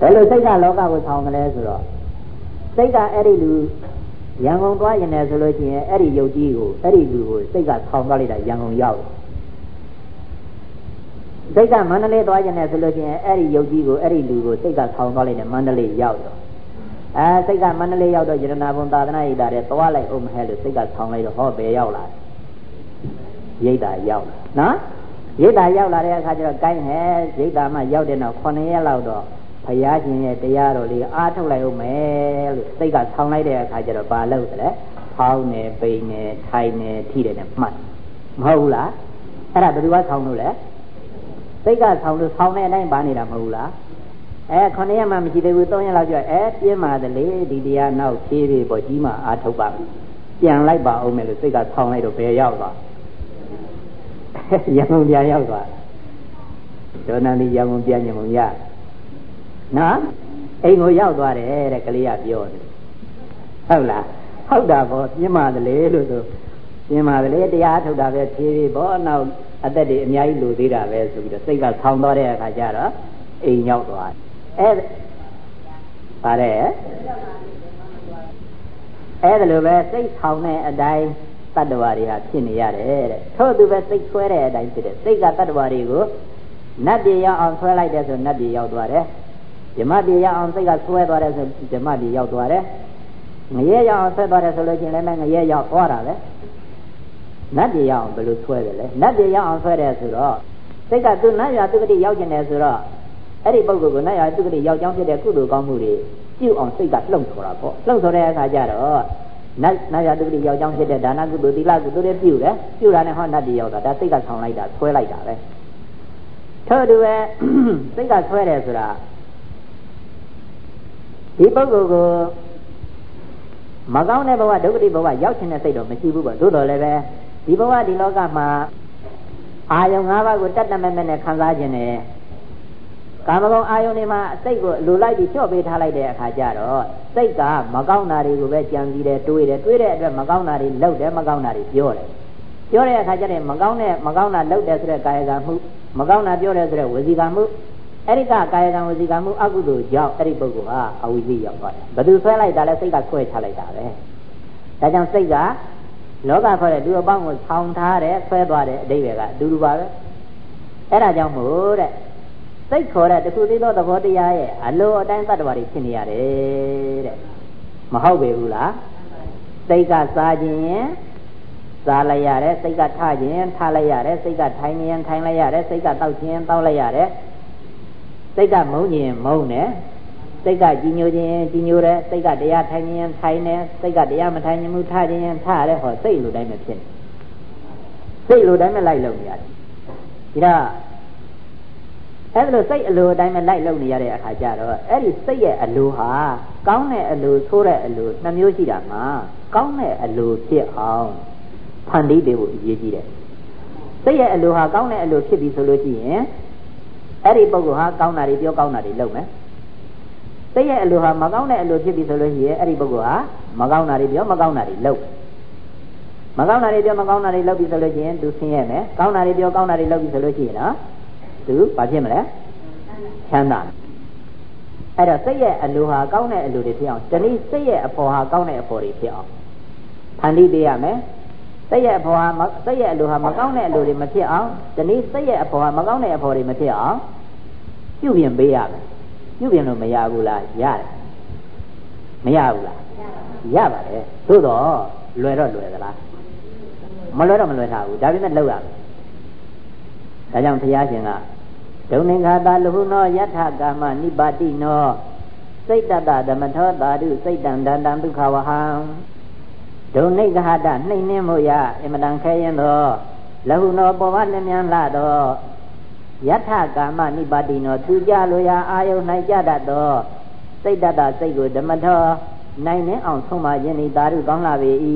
ဘယ်လိုစိတ်ကလောကကိုဆောင်းတယ်လဲဆိုတော့စိတ်ကအဲ့ဒီလူရန်ကုန်သွားရင်လည်းဆိုလို့ရှိရင်အဲ့ဒီယုတ်ကြီးကိုအဲ့ဒီလူကိုစိတ်ကဆောင်းသွားလိုက်တာရန်ကုန်ရောက်စိတ်ကမန္တလေးသွားရင်လည်းဆိုလို့ရှိရင်အဲ့ဒီယုတ်ကြီးကိုအဲ့ဒီလူကိုစိတ်ကဆောင်းသွားလိုက်တယ်မန္တလေးရောက်တော့စိတ်ကမန္တလေးရောက်တော့ယရနာဘုံသာသနာ့ဣတာတဲ့သွားလိုက်အောင်မဟဲလို့စိတ်ကဆောင်းလိုက်တော့ဟောဘယ်ရောက်လာရိတ်တာရောက်လာနော်ရိတ်တာရောက်လာတဲ့အခါကျတော့ကိုင်းဟဲရိတ်တာမှရောက်တဲ့နောက်9ရက်လောက်တော့ဘုရားရှင်ရဲ့တရားတော်လေးအားထုတ်လိုက်အောင်မယ်လို့စိတ်ကဆောင်းလိုက်တဲ့အခါကျတော့ဘာလုပ်သလဲဖောင်းနေပိန်နေထိုင်နေထိတယ်နဲ့မှတ်မဟုတ်လားအဲ့ဒါဘယ်သူကဆောင်းလို့လဲစိတ်ကဆောင်းလို့ဆောင်းတဲ့အတိုင်းပါနေတာမဟုတ်လား9ရက်မှမရှိသေးဘူး3ရက်လောက်ကျပြင်းပါတယ်လေဒီတရားနောက်ဖြည်းဖြည်းပေါ့ကြီးမှအားထုတ်ပါပြန်လိုက်ပါအောင်မယ်လို့စိတ်ကဆောင်းလိုက်တော့ဘယ်ရောက်သွားရန်ကုန်ပြန်ရောက်သွားဒေါနန္ဒီရန်ကုန်ပြန်ညမုံရနော်အိမ်ကိုရောက်သွားတယ်တဲ့ကလေးကပြောတယ်ဟုတ်လားဟုတ်တာပေါ့ပြင်းပါတယ်လေလို့ဆိုပြင်းပါတယ်လေတရားထုတ်တာပဲဖြည်းဖြည်းပေါ့နောက်အသက်တွေအများကြီးလိုသေးတာပဲဆိုပြီးတော့စိတ်ကဆောင်းသွားတဲ့အခါကျတော့အိမ်ရောက်သွားပါတယ်အဲ့ဒါလိုပဲစိတ်ဆောင်းတဲ့အတိုင်းတတ္တဝါတွေဟာဖြစ်နေရတယ်တဲ့ထို့သူပဲစိတ်ဆွဲတဲ့အတိုင်းဖြစ်တယ်စိတ်ကတတ္တဝါတွေကိုနတ်ပြည်ရောက်အောင်ဆွဲလိုက်တဲ့ဆိုနတ်ပြည်ရောက်သွားတယ်ဓမ္မပြည်ရောက်အောင်စိတ်ကဆွဲသွားတယ်ဆိုဓမ္မပြည်ရောက်သွားတယ်ငရဲရောက်အောင်ဆွဲသွားတယ်ဆိုလို့ချင်းလည်းငရဲရောက်သွားတာပဲနတ်ပြည်ရောက်အောင်ဘယ်လိုဆွဲတယ်လဲနတ်ပြည်ရောက်အောင်ဆွဲတယ်ဆိုတော့စိတ်ကသူနတ်ရွာသူကတိရောက်ကျင်တယ်ဆိုတော့အဲ့ဒီပုဂ္ဂိုလ်ကိုနတ်ရွာသူကတိရောက်ကြောင်းဖြစ်တဲ့ကုသိုလ်ကောင်းမှုတွေပြုအောင်စိတ်ကလှုပ်ဆိုတာပေါ့လှုပ်ဆိုတဲ့အခါကျတော့နတ်ရွာသူကတိရောက်ကြောင်းဖြစ်တဲ့ဒါနကုသိုလ်သီလကုသိုလ်တွေပြုတယ်ပြုတာနဲ့ဟောနတ်ပြည်ရောက်တာဒါစိတ်ကဆောင်းလိုက်တာဆွဲလိုက်တာပဲထို့တူပဲစိတ်ကဆွဲတယ်ဆိုတာဒီပုဂ္ဂိုလ်ကိုမကောင်းတဲ့ဘဝဒုက္ခတိဘဝရောက်ချင်တဲ့စိတ်တော့မရှိဘူးပေါ့သို့တော်လည်းပဲဒီဘဝဒီလောကမှာအာယုံ၅ပါးကိုတတ်တတ်မဲ့နဲ့ခံစားခြင်းနဲ့ကာမဂုဏ်အာယုန်တွေမှာစိတ်ကိုလူလိုက်ပြီးချော့ပေးထားလိုက်တဲ့အခါကျတော့စိတ်ကမကောင်းတာတွေကိုပဲကြံစည်တယ်တွေးတဲ့အတွက်မကောင်းတာတွေလုပ်တယ်မကောင်းတာတွေပြောတဲ့အခါကျတော့မကောင်းတာလုပ်တယ်ဆိုတဲ့ကာယကံမှုမကောင်းတာပြောတယ်ဆိုတဲ့ဝစီကံမှုအဲ့ဒီကကာယကံဝစီကံမှုအကုသိုလ်ကြောင့်အဲ့ဒီပုဂ္ဂိုလ်ဟာအဝိဇ္ဇရောက်သွားတယ်ဘယ်သူဆွဲလိုက်တာလဲစိတ်ကဆွဲချလိုက်တာပဲဒါကြောင့်စိတ်ကလောကခေါ်တဲ့လူအပေါင်းကိုဆောင်းထားတဲ့ဆွဲသွားတဲ့အဓိပ္ပာယ်ကအတူတူပါပဲအဲ့ဒါကြောင့်မို့တဲ့စိတ်ခေါ်တဲ့တခုသေးသောသဘောတရားရဲ့အလိုအတိုင်းသတ္တဝါတွေဖြစ်နေရတယ်တဲ့မဟုတ်ပေဘူးလားစိတ်ကစားခြင်းစားလိုက်ရတယ်စိတ်ကထခြင်းထလိုက်ရတယ်စိတ်ကထိုင်ခြင်းထိုင်လိုက်ရတယ်စိတ်ကတောက်ခြင်းတောက်လိုက်ရတယ်စိတ်ကမုန်းခြင်းမုန်းတယ်စိတ်ကကြည်ညိုခြင်းကြည်ညိုတယ်စိတ်ကတရားထိုင်ခြင်းထိုင်တယ်စိတ်ကတရားမထိုင်ခြင်းမူထခြင်းထရတယ်ဟောစိတ်လိုတိုင်းပဲဖြစ်နေစိတ်လိုတိုင်းပဲလိုက်လုံနေရတယ်ဒီတော့အဲ့လိုစိတ်အလိုအတိုင်းပဲလိုက်လုံနေရတဲ့အခါကျတော့အဲ့ဒီစိတ်ရဲ့အလိုဟာကောင်းတဲ့အလိုဆိုးတဲ့အလိုနှမျိုးရှိတာမှာကောင်းတဲ့အလိုဖြစ်အောင်ဖန်တီးပေးဖို့အရေးကြီးတယ်စိတ်ရဲ့အလိုဟာကောင်းတဲ့အလိုဖြစ်ပြီဆိုလို့ရှိရင်အဲ့ဒီပုဂ္ဂိုလ်ဟာကောင်းတာတွေပြောကောင်းတာတွေလုပ်မယ်စိတ်ရဲ့အလိုဟာမကောင်းတဲ့အလိုဖြစ်ပြီဆိုလို့ရှိရင်အဲ့ဒီပုဂ္ဂိုလ်ဟာမကောင်းတာတွေပြောမကောင်းတာတွေလုပ်မကောင်းတာတွေပြောမကောင်းတာတွေလုပ်ပြီဆိုလို့ရှိရင်သူဆင်းရဲမယ်ကောင်းတာတွေပြောကောင်းတာတွေလုပ်ပြီဆိုလို့ရှိရင်နော်သူဘာဖြစ်မလဲချမ်းသာအဲ့တော့စိတ်ရဲ့အလိုဟာကောင်းတဲ့အလိုတွေဖြစ်အောင်ဒီနေ့စိတ်ရဲ့အဖို့ဟာကောင်းတဲ့အဖို့တွေဖြစ်အောင်ဖန်တီးပေးရမယ်စိတ်ရဲ့အဖို့ဟာစိတ်ရဲ့အလိုဟာမကောင်းတဲ့အလိုတွေမဖြစ်အောင်ဒီနေ့စိတ်ရဲ့အဖို့ဟာမကောင်းတဲ့အဖို့တွေမဖြစ်အောင်ပြုပြင်ပေးရမယ်ပြုပြင်လို့မရဘူးလားရတယ်မရဘူးလားရပါတယ်သို့တော့လွယ်တော့လွယ်သလားမလွယ်တော့မလွယ်ထားဘူးဒါပေမဲ့လောက်ရမယ်ဒါကြောင့်ဘုရားရှင်ကဒုံနေခာတာလူဟုနောယထာကာမနိပါတိနောစိတ်တတဓမ္မထောတာတုစိတ်တံဒန္တံဒုက္ခဝဟံဒုံနေခဟတနှိမ့်နှင်းမှုရအမတန်ခဲရင်သောလဟုနောပေါ်ဝလျင်လာသောယထာကာမနိပါတိနောသူကြလိုရာအာယုန်၌ကြတတ်သောစိတ်တတစိတ်ကိုဓမ္မထောနိုင်နှင်းအောင်ဆုံးမခြင်းဤတာရုကောင်းလာပေ၏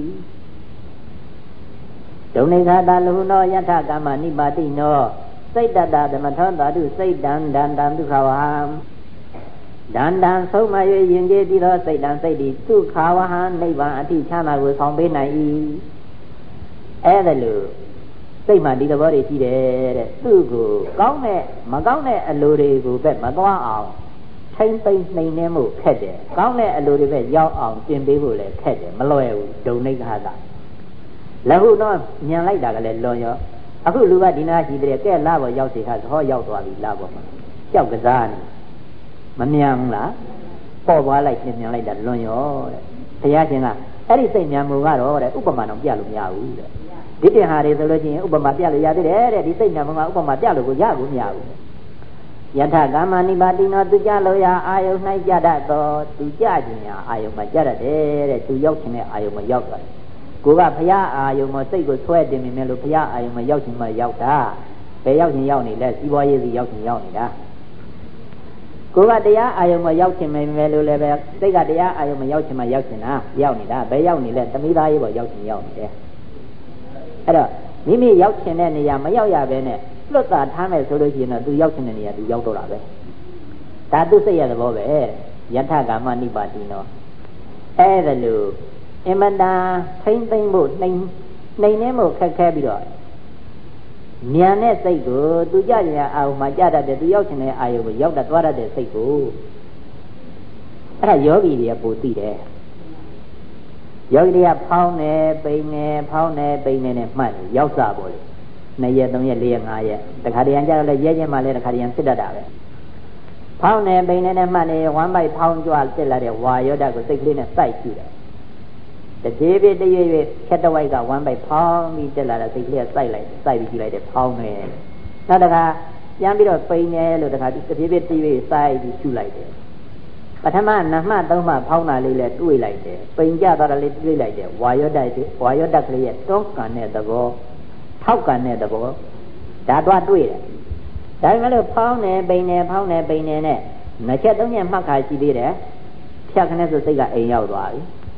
ဒုံနေခတာလူနောယထကာမနိပါတိနောစိတ်တတဓမ္မထောတာတုစိတ်တံဒန္တံဒုက္ခဝဟံဒန္တံဆုံးမ၍ယင်ကျေးပြီးသောစိတ်တံစိတ်ဒီဒုက္ခဝဟံနိဗ္ဗာန်အထိချမ်းသာကိုဆောင်ပေးနိုင်၏အဲ့ဒါလို့စိတ်မှဒီသဘောတွေရှိတယ်တဲ့သူ့ကိုကောင်းတဲ့မကောင်းတဲ့အလိုတွေကိုပဲမသွားအောင်ထိမ့်သိမ့်နှိမ်နေမှုခက်တယ်ကောင်းတဲ့အလိုတွေပဲရောက်အောင်ပြင်ပေးဖို့လည်းခက်တယ်မလွယ်ဘူးဒုံနိခါသာလဟုတော့ညံလိုက်တာကလည်းလွန်ရောအခုလူကဒီနာရှိတဲ့ကဲလာပေါ်ရောက်စီခါဟောရောက်သွားပြီလာပေါ်မှာကြောက်ကစားနေမမြန်ဘူးလားပေါ်သွားလိုက်ပြင်မြန်လိုက်တာလွန်ရောတဲ့ဘုရားရှင်ကအဲ့ဒီစိတ်မြန်မှုကတော့တဲ့ဥပမာတော့ပြလို့မရဘူးတဲ့ဒီတင်ဟာတွေဆိုလို့ရှိရင်ဥပမာပြလို့ရသေးတယ်တဲ့ဒီစိတ်မြန်မှုကဥပမာပြလို့ကိုရကိုမရဘူးယထကာမနိပါတိနောသူကြလို့ရအာယု၌ကြတတ်သောသူကြခြင်းရာအာယုမှာကြတတ်တယ်တဲ့သူရောက်ခြင်းနဲ့အာယုမှာရောက်သွားတယ်ကိုကဘုရားအာယုမှာစိတ်ကိုဆွဲတင်နေမယ်လို့ဘုရားအာယုမှာရောက်ခြင်းမှရောက်တာဘယ်ရောက်ခြင်းရောက်နေလဲစီးပွားရေးစီရောက်ခြင်းရောက်နေတာကိုကတရားအာယုမှာရောက်ခြင်းမယ်လို့လည်းပဲစိတ်ကတရားအာယုမှာရောက်ခြင်းမှရောက်ခြင်းတာရောက်နေတာဘယ်ရောက်နေလဲသမီးသားရေးပေါ်ရောက်ခြင်းရောက်နေတယ်အဲ့တော့မိမိရောက်ခြင်းတဲ့နေရာမရောက်ရဘဲနဲ့လွတ်တာထားမယ်ဆိုလို့ရှိရင်တော့သူရောက်ခြင်းတဲ့နေရာသူရောက်တော့တာပဲဒါသူစိတ်ရတဲ့ဘောပဲယထကာမနိပါတိနောအဲ့ဒါလို့အမတန်ထိမ့်သိမ့်ဖို့နှိမ်နေမှုခက်ခဲပြီးတော့မြန်တဲ့စိတ်ကိုသူကြကြအာယုမှာကြတတ်တယ်သူရောက်ခြင်းတဲ့အာယုကိုရောက်တတ်သွားတတ်တဲ့စိတ်ကိုအဲ့ဒါယောဂီတွေကပိုသိတယ်ယောဂီတွေကဖောင်းနေပိန်နေဖောင်းနေပိန်နေနဲ့မှတ်နေရောက်စားပေါ်လေ2ရက်3ရက်4ရက်5ရက်တခါတည်းရန်ကြတော့လဲရဲချင်းမှလည်းတခါတည်းရန်စစ်တတ်တာပဲဖောင်းနေပိန်နေနဲ့မှတ်နေဝမ်းပိုက်ဖောင်းကြွစစ်လာတဲ့ဝါယောဓာတ်ကိုစိတ်ကလေးနဲ့စိုက်ကြည့်တယ်တပြေးပြေးတရွေ့ရွေ့ဖြတ်တဝိုက်ကဝမ်းပိုက်ဖောင်းပြီးတက်လာတဲ့စိတ်ကလေးကစိုက်ပြီးကြည့်လိုက်တယ်ဖောင်းနေနောက်တခါပြန်ပြီးတော့ပိန်နေလို့တခါတပြေးပြေးတရွေ့စိုက်ပြီးရှုလိုက်တယ်ပထမနမ3မှဖောင်းတာလေးလည်းတွေးလိုက်တယ်ပိန်ကြသွားတာလေးတွေးလိုက်တယ်ဝါယောဓာတ်ကလေးရဲ့တွန်းကန်တဲ့သဘောထောက်ကန်တဲ့သဘောဒါတော့တွေ့တယ်ဒါပေမဲ့လို့ဖောင်းနေပိန်နေဖောင်းနေပိန်နေနဲ့နှစ်ချက်သုံးချက်မှတ်ခါရှိသေးတယ်ဖြတ်ခနဲ့ဆိုစိတ်ကအိမ်ရောက်သွားပြီ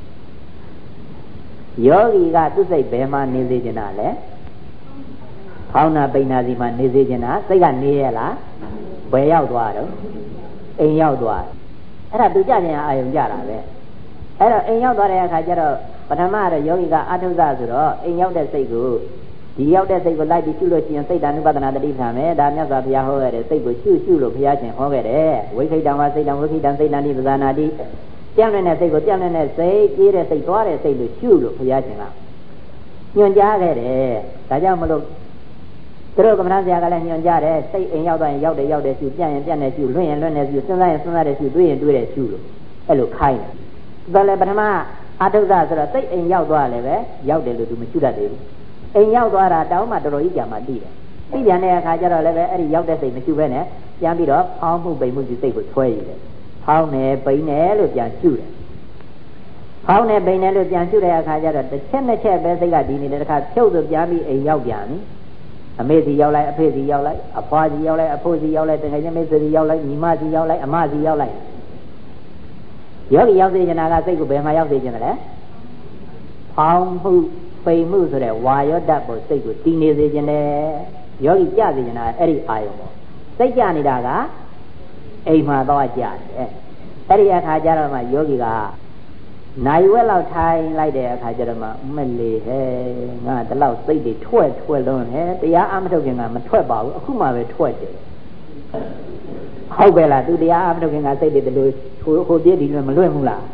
ယောဂီကသူ့စိတ်ဘယ်မှာနေစေချင်တာလဲဖောင်းနာပိန်နာစီမှာနေစေချင်တာစိတ်ကနေရလားဘယ်ရောက်သွားတော့အိမ်ရောက်သွားအဲ့ဒါသူကြခြင်းအာယုံကြတာပဲအဲ့တော့အိမ်ရောက်သွားတဲ့အခါကျတော့ပထမတော့ယောဂီကအထုဇ္ဇဆိုတော့အိမ်ရောက်တဲ့စိတ်ကိုဒီရောက်တဲ့စိတ်ကိုလိုက်ပြီးရှုလို့ရှိရင်စိတ်ဓာနုပဒနာတတိခံမယ်ဒါမြတ်စွာဘုရားဟောခဲ့တဲ့စိတ်ကိုရှုလို့ဘုရားရှင်ဟောခဲ့တယ်ဝိခိတံဝါစိတ်တံဝိခိတံစိတ်တံတိပဇာနာတိပြောင်းနေတဲ့စိတ်ကိုပြောင်းနေတဲ့စိတ်ပြေးတဲ့စိတ်သွားတဲ့စိတ်လို့ရှုလို့ဘုရားရှင်ကညွှန်ကြားခဲ့တယ်ဒါကြောင့်မလို့သူတို့ကမ္မဋ္ဌာန်းဆရာကလည်းညွှန်ကြားတယ်စိတ်အိမ်ရောက်သွားရင်ရောက်တယ်ရှုပြန့်ရင်ပြန့်တယ်ရှုလွင့်ရင်လွင့်တယ်ရှုစဉ်းစားရင်စဉ်းစားတယ်ရှုတွေးရင်တွေးတယ်ရှုလို့အဲ့လိုခိုင်းတယ်ဒါလည်းပထမအထုဇ္ဇဆိုတော့စိတ်အိမ်ရောက်သွားလည်းပဲရောက်တယ်လို့သူမရှုတတ်သေးဘူးအိမ်ရောက်သွားတာတောင်းမှတော်တော်ကြီးကြာမှသိတယ်သိပြန်တဲ့အခါကျတော့လည်းပဲအဲ့ဒီရောက်တဲ့စိတ်မရှိဘဲနဲ့ပြန်ပြီးတော့ဖောင်းမှုပိန်မှုစိတ်ကိုဆွဲရည်တယ်ဖောင်းနေပိန်နေလို့ပြန်ရှုတယ်ဖောင်းနေပိန်နေလို့ပြန်ရှုတဲ့အခါကျတော့တစ်ချက်နှစ်ချက်ပဲစိတ်ကဒီနေတဲ့တစ်ခါဖြုတ်ဆိုပြန်ပြီးအိမ်ရောက်ပြန်ပြီအမေစီရောက်လိုက်အဖေစီရောက်လိုက်အဖွားစီရောက်လိုက်အဖိုးစီရောက်လိုက်တကယ်ချင်းမေစီရောက်လိုက်ညီမစီရောက်လိုက်အမစီရောက်လိုက်ယောဂီရောက်စေချင်တာကစိတ်ကိုဘယ်မှာရောက်စေချင်တယ်လဲဖောင်းမှုပိန်မှုဆိုတဲ့ဝါယောဓာတ်ပေါ်စိတ်ကိုတည်နေစေခြင်းနဲ့ယောဂီကြစေခြင်းနဲ့အဲ့ဒီအာယုံပေါ့စိတ်ကြနေတာကအိမ်မှာတော့ကြတယ်အဲ့ဒီအခါကျတော့မှယောဂီကနိုင်ဝက်လောက်ထိုင်လိုက်တဲ့အခါကျတော့မှမလေးဟဲ့ငါဒီလောက်စိတ်တွေထွက်လွန်းဟဲ့တရားအမထုတ်ခင်ကမထွက်ပါဘူးအခုမှပဲထွက်တယ်ဟုတ်ပဲလားသူတရားအမထုတ်ခင်ကစိတ်တွေဒီလိုဟိုပြေးဒီလိုမလွင့်ဘူးလား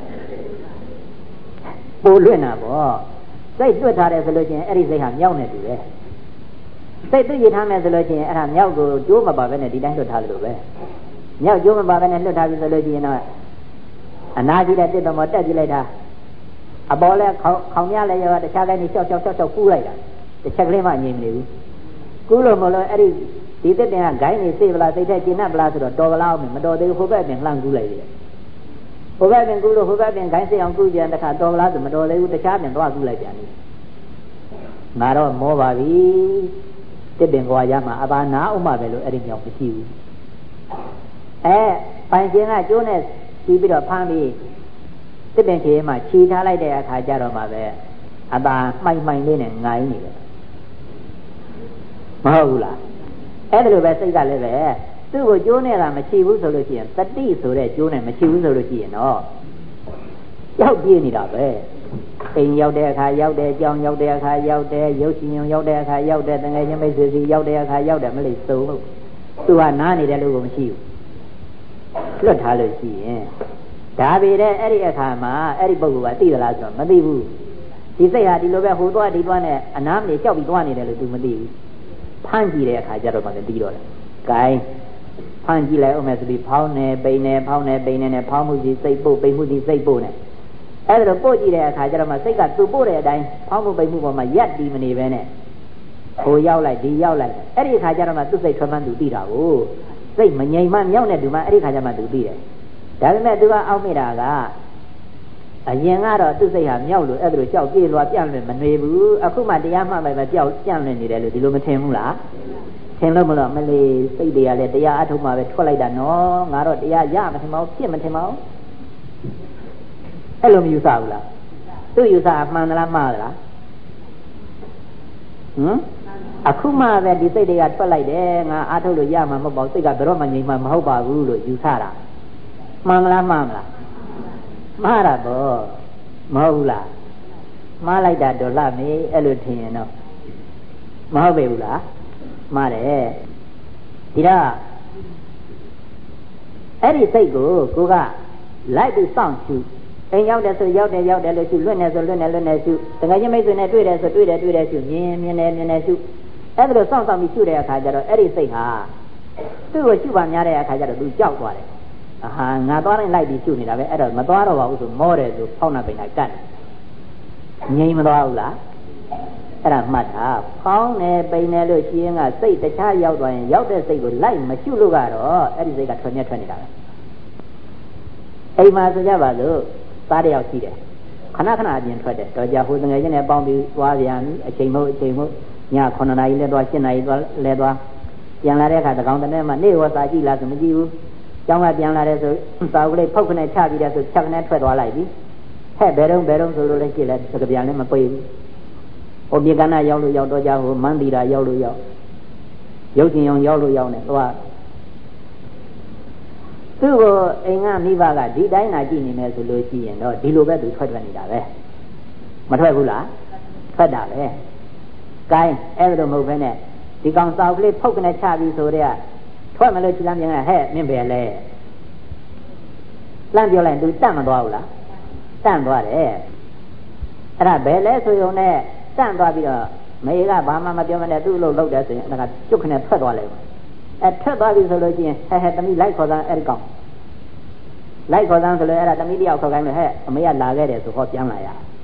ပိုလွင့်တာပေါ့စိတ်တွက်ထားတယ်ဆိုလို့ချင်းအဲ့ဒီစိတ်ဟာမြောက်နေတူပဲစိတ်သိရထားမယ်ဆိုလို့ချင်းအဲ့ဒါမြောက်ကိုကျိုးမပါဘဲနဲ့ဒီတိုင်းလွတ်ထားလို့ပဲမြောက်ကျိုးမပါဘဲနဲ့လွတ်ထားပြီဆိုလို့ချင်းတော့အနာကြီးတဲ့တစ်တော်မတက်ကြည့်လိုက်တာအပေါ်လဲခေါင်းရလဲရောတခြားတိုင်းရှောက်ကူးလိုက်တာတစ်ချက်ကလေးမှငြိမ်မနေဘူးကူးလို့မလို့အဲ့ဒီဒီတစ်တင်ကဂိုင်းနေစေးပလားစိတ်ထဲကျဉ်တ်ပလားဆိုတော့တော်ပလားမတော်သေးဘူးဟိုဘက်ပင်လှမ်းကူးလိုက်တယ်ဟိုဘက်ပင်ကူးလို့ဟိုဘက်ပင်ဂိုင်းစေးအောင်ကူးကြတခါတော်ပလားဆိုမတော်သေးဘူးတခြားပင်သွားကူးလိုက်ပြန်ပြီငါတော့မောပါပြီတစ်ပင်ကွာရမှာအပါနာဥမှပဲလို့အဲ့ဒီမြောင်မရှိဘူးပိုင်ရှင်ကကျိုးနဲ့ပြီးပြီးတော့ဖမ်းပြီးတစ်ပင်ကြီးမှာခြေထားလိုက်တဲ့အခါကျတော့မှပဲအသာမှိုင်လေးနဲ့ငိုင်းနေတယ်မဟုတ်ဘူးလားအဲ့ဒါလိုပဲစိတ်ကလည်းပဲသူ့ကိုကျိုးနေတာမရှိဘူးဆိုလို့ရှိရင်တတိဆိုတဲ့ကျိုးနဲ့မရှိဘူးဆိုလို့ရှိရင်တော့ရောက်ပြေးနေတာပဲအိမ်ရောက်တဲ့အခါရောက်တယ်ကြောင်ရောက်တဲ့အခါရောက်တယ်ရုပ်ရှင်ရောက်တဲ့အခါရောက်တယ်တကယ်ချင်းမိတ်ဆွေစီရောက်တဲ့အခါရောက်တယ်မလို့စုံလို့သူကနားနေတယ်လို့ကိုမရှိဘူးလွတ်ထားလို့ရှိရင်ဒါပေတဲ့အဲ့ဒီအခါမှာအဲ့ဒီပုဂ္ဂိုလ်ကသိသလားဆိုတော့မသိဘူးဒီစိတ်ဟာဒီလိုပဲဟိုသွားဒီသွားနဲ့အနားမနေကြောက်ပြီးသွားနေတယ်လို့ तू မသိဘူးဖမ်းကြည့်တဲ့အခါကျတော့မှလည်းသိတော့တယ် gain ဖမ်းကြည့်လိုက်အောင်မယ်ဆိုပြီးဖောင်းနေပိန်နေဖောင်းနေပိန်နေနဲ့ဖောင်းမှုစီစိတ်ပို့ပိန်မှုစီစိတ်ပို့နဲ့အဲ့ဒါတော့ပို့ကြည့်တဲ့အခါကျတော့မှစိတ်ကသူ့ပို့တဲ့အတိုင်းဖောင်းမှုပိန်မှုပေါ်မှာရက်တီးမနေပဲနဲ့ဟိုရောက်လိုက်ဒီရောက်လိုက်အဲ့ဒီအခါကျတော့မှသူ့စိတ်ထွက်မှန်းသူသိတာကိုစိတ်မငြိမ်မှမြောက်နေတူမှအဲ့ဒီခါကျမှသူသိတယ်ဒါပေမဲ့သူကအောက်မိတာကအရင်ကတော့သူ့စိတ်ဟာမြောက်လို့အဲ့ဒါလိုကြောက်ပြေးလွားပြန့်လွင်မနေဘူးအခုမှတရားမှပဲကြောက်ပြန့်လွင်နေတယ်လို့ဒီလိုမထင်ဘူးလားထင်လို့မလို့မလေးစိတ်တွေကလည်းတရားအထုတ်မှပဲထွက်လိုက်တာနော်ငါတော့တရားရမထင်ပါဘူးဖြစ်မထင်ပါဘူးအဲ့လိုမယူဆဘူးလားသူ့ယူဆမှန်သလားမှားသလားအခုမှပဲဒီစိတ်တွေကထွက်လိုက်တယ်ငါအားထုတ်လို့ရမှာမဟုတ်ပါဘူးစိတ်ကဘယ်တော့မှငြိမ်မှမဟုတ်ပါဘူးလို့ယူဆတာမှန်မလားမှားမလားမှားတာပေါ့မဟုတ်ဘူးလားမှားလိုက်တာတော့လှမေးအဲ့လိုထင်ရင်တော့မဟုတ်ပေဘူးလားမှားတယ်ဒီတော့အဲ့ဒီစိတ်ကိုကလိုက်ပြီးစောင့်ရှုအိမ်ရောက်တယ်ဆိုရောက်တယ်လို့ရှုလွတ်နေဆိုလွတ်နေရှုတကယ်ချင်းမိတ်ဆွေနဲ့တွေ့တယ်ဆိုတွေ့တယ်ရှုမြင်နေရှုအဲ့ဒါလိုစောင့်ပြီးရှုတဲ့အခါကျတော့အဲ့ဒီစိတ်ဟာသူ့ကိုရှုပါများတဲ့အခါကျတော့သူကြောက်သွားတယ်ဟာငါသွားတိုင်းလိုက်ပြီးရှုနေတာပဲအဲ့တော့မသွားတော့ပါဘူးဆိုမောတယ်ဆိုဖောင်းနာပိန်နာကတ်ငြိမ်မသွားဘူးလားအဲ့ဒါမှတ်တာဖောင်းနေပိန်နေလို့ရှိရင်ကစိတ်တခြားရောက်သွားရင်ရောက်တဲ့စိတ်ကိုလိုက်မရှုလို့ကတော့အဲ့ဒီစိတ်ကထွက်နေတာပဲအိမ်မှာဆိုကြပါစို့သားတယောက်ရှိတယ်ခဏအပြင်ထွက်တယ်တော့ကြာဟိုငယ်ချင်းနဲ့ပေါင်းပြီးသွားပြန်ပြီအချိန်မဟုတ်ည9နာရီလဲသွား10နာရီသွားလဲသွားပြန်လာတဲ့အခါတကောင်တည်းမှနေဝစာကြည့်လားဆိုမကြည့်ဘူးကျောင်းကပြန်လာတဲ့ဆိုစာအုပ်လေးဖုတ်ခနဲ့ချပြီးတဲ့ဆိုချက်ခနဲ့ထွက်သွားလိုက်ပြီဟဲ့ဘယ်တော့ဆိုလို့လည်းကြည့်လဲစကပြန်လည်းမပြေဘူးဟိုမြေကနာရောက်လို့ရောက်တော့ကြဟိုမန်းတီတာရောက်လို့ရောက်ရုပ်ရှင်အောင်ရောက်လို့ရောက်နေသွားသူ့ကိုအိမ်ကမိဘကဒီတိုင်းလာကြည့်နေမယ်ဆိုလို့ရှိရင်တော့ဒီလိုပဲသူထွက်နေတာပဲမထွက်ဘူးလားထွက်တာပဲကိုင်းအဲ့လိုမဟုတ်ဘဲနဲ့ဒီကောင်စာအုပ်ကလေးဖုတ်ကနေချပြီးဆိုတဲ့ထွက်မလို့ချီလမ်းပြန်ဟဲ့မင်းပဲလဲလမ်းပြောလိုက်သူတတ်မသွားဘူးလားတန့်သွားတယ်အဲ့ဒါဘယ်လဲဆိုရုံနဲ့တန့်သွားပြီးတော့မေကဘာမှမပြောမနဲ့သူ့လို့လုပ်တယ်ဆိုရင်အဲ့ဒါကကျုပ်ခနဲ့ထွက်သွားလိုက်ထွက်သွားပြီဆိုလို့ရှိရင်ဟဲ့သမီးလိုက်ခေါ်သားအဲ့ဒီကောင်လိုက်ခေါ်သားဆိုလို့အဲ့ဒါသမီးတယောက်ခေါ်ခိုင်းလို့ဟဲ့အမေကလာခဲ့တယ်ဆိုဟောပြန်လာ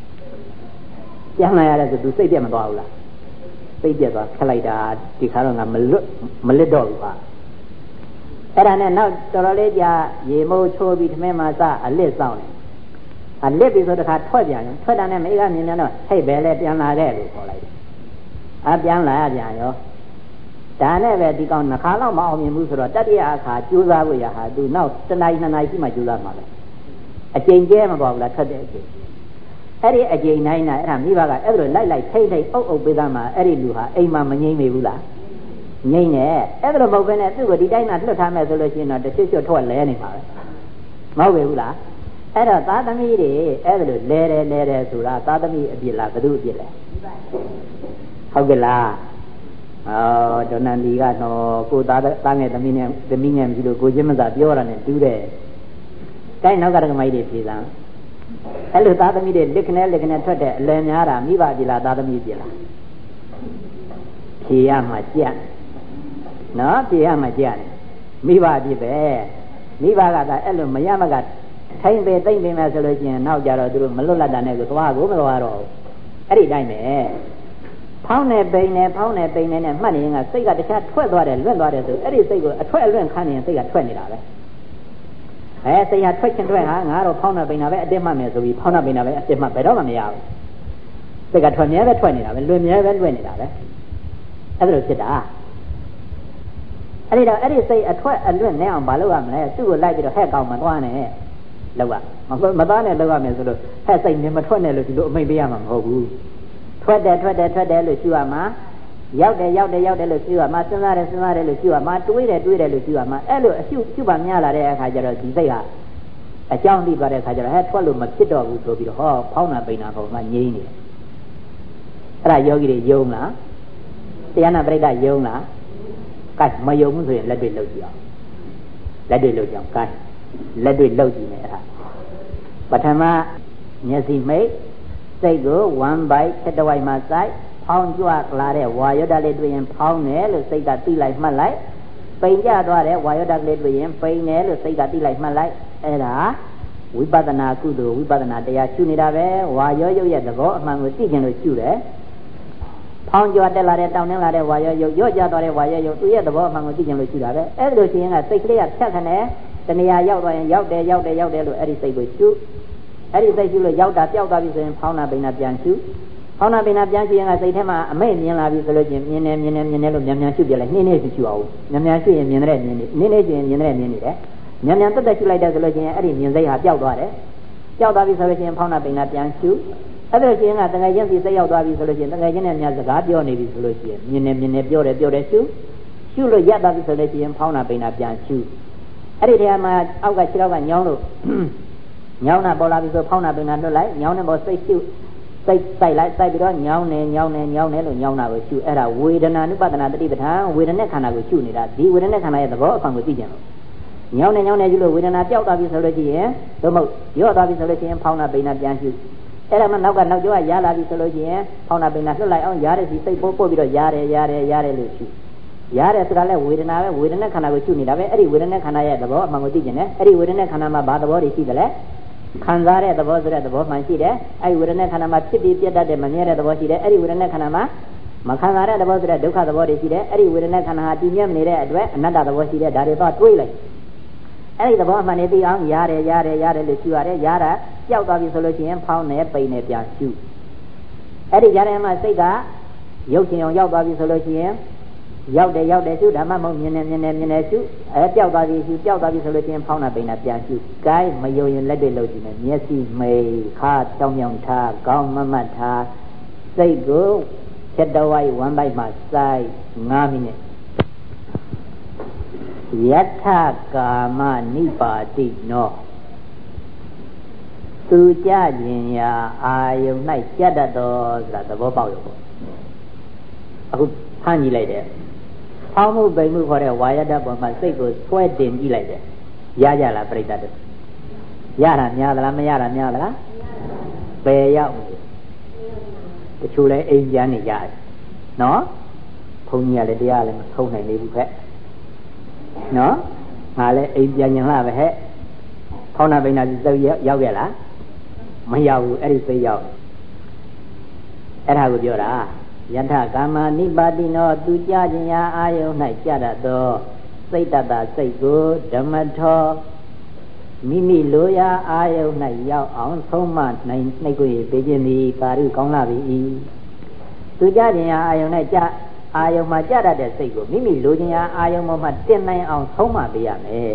ရတယ်ဆိုသူစိတ်ပြတ်မသွားဘူးလားစိတ်ပြတ်သွားခက်လိုက်တာဒီခါတော့ငါမလစ်တော့ဘူးဟာအဲ့ဒါနဲ့နောက်တော်တော်လေးကြာရေမိုးချိုးပြီးထမင်းမှာစအလစ်ဆောင်တယ်အလစ်ပြီဆိုတခါထွက်ပြန်ရောထွက်တာနဲ့မေကမြင်ပြန်တော့ဟဲ့ဘယ်လဲပြန်လာခဲ့လို့ခေါ်လိုက်တယ်ပြန်လာရပြန်ရောဒါနဲ့ပဲဒီကောင်နှခါတော့မအောင်မြင်ဘူးဆိုတော့တတိယအခါကြိုးစားဖို့ရဟာသူနောက်တနားရီ2နာရီရှိမှကြိုးစားမှာပဲအကျဉ်းကျဲမပေါ်ဘူးလားထွက်တဲ့အချိန်အဲ့ဒီအကျဉ်းတိုင်းအဲ့ဒါမိဘကအဲ့လိုလိုက်ထိတ်အုပ်ပေးသားမှာအဲ့ဒီလူဟာအိမ်မှာမငြိမ့်မေဘူးလားငြိမ့်နေအဲ့ဒါလိုမဟုတ်ဘဲနဲ့သူ့ကိုဒီတိုင်းမှာလွတ်ထားမယ်ဆိုလို့ရှိရင်တော့တစ်ချွတ်ထွက်လဲနေမှာပဲမဟုတ်ဘူးလားအဲ့တော့သားသမီးတွေအဲ့ဒါလိုလဲတယ်ဆိုတာသားသမီးအပြစ်လားဘယ်သူအပြစ်လဲဟုတ်ကဲ့လားဒေါနန္ဒီကတော့ကိုသားငယ်သမီးငယ်ပြီလို့ကိုချင်းမသာပြောတာနဲ့တူးတယ်။ကိုင်းနောက်ကဓမ္မကြီးတွေဖြေစမ်းအဲ့လိုသားသမီးတွေလက်ခနဲ့ထွက်တဲ့အလယ်များတာမိဘပြီလားသားသမီးပြီလားဖြေရမှာကြက်နော်ဖြေရမှာကြက်မိဘပြီပဲမိဘကအဲ့လိုမရမကထိုင်ပေသိမ့်ပေမဲ့ဆိုလို့ရှိရင်နောက်ကြတော့သူတို့မလွတ်လပ်တာနဲ့ကိုသွားကိုမသွားတော့အဲ့ဒီတိုင်းပဲဖောင်းနေပိန်နေနဲ့မှတ်နေရင်ကစိတ်ကတခြားထွက်သွားတယ်လွတ်သွားတယ်ဆိုအဲ့ဒီစိတ်ကိုအထွက်အလွင့်ခံနေရင်စိတ်ကထွက်နေတာပဲစိတ်ဟာထွက်ချင်းထွက်ဟာငါတော့ဖောင်းနေပိန်တာပဲအတက်မှတ်မယ်ဆိုပြီးဖောင်းနေပိန်တာပဲအတက်မှတ်ဘယ်တော့မှမရဘူးစိတ်ကထွက်မြဲပဲထွက်နေတာပဲလွင့်မြဲပဲလွင့်နေတာပဲအဲ့ဒါလိုဖြစ်တာအဲ့ဒီတော့အဲ့ဒီစိတ်အထွက်အလွင့်နဲ့အောင်မလုပ်ရမလဲသူ့ကိုလိုက်ပြီးတော့ဟဲ့ကောင်မသွားနဲ့လောက်ရမသွားနဲ့လောက်ရမယ်ဆိုလို့ဟဲ့စိတ်နဲ့မထွက်နဲ့လို့ဒီလိုအမိန့်ပေးရမှာမဟုတ်ဘူးထွက်တယ်လို့ရှုရမှာရောက်တယ်လို့ရှုရမှာစဉ်းစားတယ်လို့ရှုရမှာတွေးတယ်လို့ရှုရမှာအဲ့လိုအရှုပါများလာတဲ့အခါကျတော့ဒီစိတ်ဟာအကြောင်းသိသွားတဲ့အခါကျတော့ဟဲ့ထွက်လို့မဖြစ်တော့ဘူးဆိုပြီးတော့ဟောဖောင်းတာပိန်တာပေါ်မှာငြိမ်းနေတယ်အဲ့ဒါယောဂီတွေယုံလားတရားနာပရိသတ်ယုံလားကဲမယုံဘူးဆိုရင်လက်တွေ့လုပ်ကြည့်အောင်ကဲလက်တွေ့လုပ်ကြည့်နေအဲ့ဒါပထမမျက်စိမိတ်စိတ်ကို1 byte တစ်တဝိုက်မှာစိုက်ဖောင်းကြွလာတဲ့ဝါယောဓာတ်လေးတွေ့ရင်ဖောင်းတယ်လို့စိတ်ကသိလိုက်မှတ်လိုက်ပိန်ကြသွားတဲ့ဝါယောဓာတ်လေးတွေ့ရင်ပိန်တယ်လို့စိတ်ကသိလိုက်မှတ်လိုက်အဲ့ဒါဝိပဿနာကုသိုလ်ဝိပဿနာတရားရှုနေတာပဲဝါယောယုတ်ရဲ့သဘောအမှန်ကိုသိကျင်လို့ရှုတယ်ဖောင်းကြွတက်လာတဲ့တောင်းနှင်းလာတဲ့ဝါယောယုတ်ရော့ကျသွားတဲ့ဝါယောယုတ်သူ့ရဲ့သဘောအမှန်ကိုသိကျင်လို့ရှုတာပဲအဲ့လိုရှိရင်ကစိတ်ကလေးကဖြတ်ခနဲ့တဏှာရောက်သွားရင်ရောက်တယ်လို့အဲ့ဒီစိတ်ကိုရှုအဲ့ဒီစိတ်ရှုလို့ရောက်တာပျောက်သွားပြီဆိုရင်ဖောင်းနာပိန်နာပြန်ရှုဖောင်းနာပိန်နာပြန်ရှုရင်ကစိတ်ထဲမှာအမိတ်မြင်လာပြီဆိုလို့ချင်းမြင်တယ်လို့မြန်မြန်ရှုပြလိုက်နှင်းရှုအောင်မြန်ရှုရင်မြင်တဲ့မြင်နေနှင်းရှုရင်မြင်တဲ့မြင်နေတယ်မြန်တက်ရှုလိုက်တဲ့ဆိုလို့ချင်းအဲ့ဒီမြင်စိတ်ဟာပျောက်သွားတယ်ပျောက်သွားပြီဆိုလို့ချင်းဖောင်းနာပိန်နာပြန်ရှုအဲ့ဒါချင်းကတငယ်ချင်းစီစိတ်ရောက်သွားပြီဆိုလို့ချင်းတငယ်ချင်းနဲ့များစကားပြောနေပြီဆိုလို့ချင်းမြင်နေပြောတယ်ရှုလို့ရသွားပြီဆိုလို့ချင်းဖောင်းနာပိန်နာပြန်ရှုအဲ့ဒီထဲမှာအောက်ကခြေထောက်ကညောင်းလို့ညောင်းတာပေါ်လာပြီဆိုဖောင်းနာပိန်နာလွတ်လိုက်ညောင်းတဲ့ပေါ်စိတ်ရှုစိတ်စိုက်လိုက်စိုက်ပြီးတော့ညောင်းနေလို့ညောင်းတာကိုရှုအဲ့ဒါဝေဒနာနုပဒနာတတိပဋ္ဌာန်ဝေဒနာခန္ဓာကိုရှုနေတာဒီဝေဒနာခန္ဓာရဲ့သဘောအမှန်ကိုသိကြတယ်ညောင်းနေရှုလို့ဝေဒနာပျောက်သွားပြီဆိုလို့ရှိရင်သို့မဟုတ်ရော့သွားပြီဆိုလို့ရှိရင်ဖောင်းနာပိန်နာပြန်ရှုအဲ့ဒါမှနောက်ကျောကရလာပြီဆိုလို့ရှိရင်ဖောင်းနာပိန်နာလွတ်လိုက်အောင်ရားတဲ့စီစိတ်ပို့ပြီးတော့ရတယ်လို့ရှုရတယ်ဆိုတာလဲဝေဒနာပဲဝေဒနာခန္ဓာကိုရှုနေတာပဲအဲ့ဒီဝေဒနာခန္ဓာရဲ့သဘောအမှန်ကိုသိကျင်တယ်အဲ့ဒီဝေဒနာခန္ဓာမှာဘာသဘောတွေရှိသလဲခံစားတဲ့သဘောဆိုတဲ့သဘောမှန်ရှိတယ်အဲ့ဒီဝေဒနာခန္ဓာမှာဖြစ်ပြီးပြတ်တတ်တဲ့မမြဲတဲ့သဘောရှိတယ်အဲ့ဒီဝေဒနာခန္ဓာမှာမခံစားတဲ့သဘောဆိုတဲ့ဒုက္ခသဘောတွေရှိတယ်အဲ့ဒီဝေဒနာခန္ဓာဟာတည်မြဲနေတဲ့အတွက်အနတ္တသဘောရှိတယ်ဒါတွေတော့တွေးလိုက်အဲ့ဒီသဘောအမှန်နဲ့သိအောင်ရတယ်လို့ရှုရတယ်ရတာပျောက်သွားပြီဆိုလို့ရှိရင်ဖောင်းနေပိန်နေပြန်ရှုအဲ့ဒီရတယ်မှာစိတ်ကရုပ်ရှင်အောင်ရောက်သွားပြီဆိုလို့ရှိရင်ရောက်တယ်ရှုဓမ္မမဟုတ်မြင်နေရှုပျောက်သွားပြီဆိုလို့ချင်းဖောင်းနာပိန်နာပြန်ရှုကိုင်းမယုံရင်လက်တွေလုပ်ကြည့်မယ်မျက်စိမိတ်ခါတောင်းမြောင်ထားခေါင်းမမတ်ထားစိတ်ကိုချက်တော်ဝိုင်း1 byte မှာစိုက်9 မိနစ်ယထကာမနိပါတိနောသူကြခြင်းရာအာယုန်၌ကြတတ်တော်ဆိုတာသဘောပေါက်ရောပေါ့အခုဖမ်းကြည့်လိုက်တယ်ဖောင်းမှုပိန်မှုခေါ်တဲ့ဝါယတပေါ်မှာစိတ်ကိုဆွဲတင်ကြည့်လိုက်တယ်ရကြလားပြိတ္တတို့ရတာများသလားမရတာများသလားပယ်ရောက်တချို့လဲအိမ်ကျန်းနေကြတယ်နော်ဘုန်းကြီးကလည်းတရားလည်းမထုံးနိုင်သေးဘူးခက်နော်ငါလည်းအိမ်ပြန်ညင်လာပဲဟဲ့ဖောင်းနာပိန်နာစိတ်ရောက်ရလားမရောက်ဘူးအဲ့ဒီစိတ်ရောက်အဲ့ဒါကိုပြောတာယထကာမနိပါတိနောသူကြခြင်းရာအာယုန်၌ကြတတ်သောစိတ်တတစိတ်ကိုဓမ္မထောမိမိလိုရာအာယုန်၌ရောက်အောင်ဆုံးမနိုင်နှိတ်ကိုပေးခြင်းသည်ကာရုကောင်းလာပြီသူကြခြင်းရာအာယုန်၌ကြအာယုန်မှာကြတတ်တဲ့စိတ်ကိုမိမိလိုခြင်းရာအာယုန်ပေါ်မှာတင်နိုင်အောင်ဆုံးမပေးရမယ်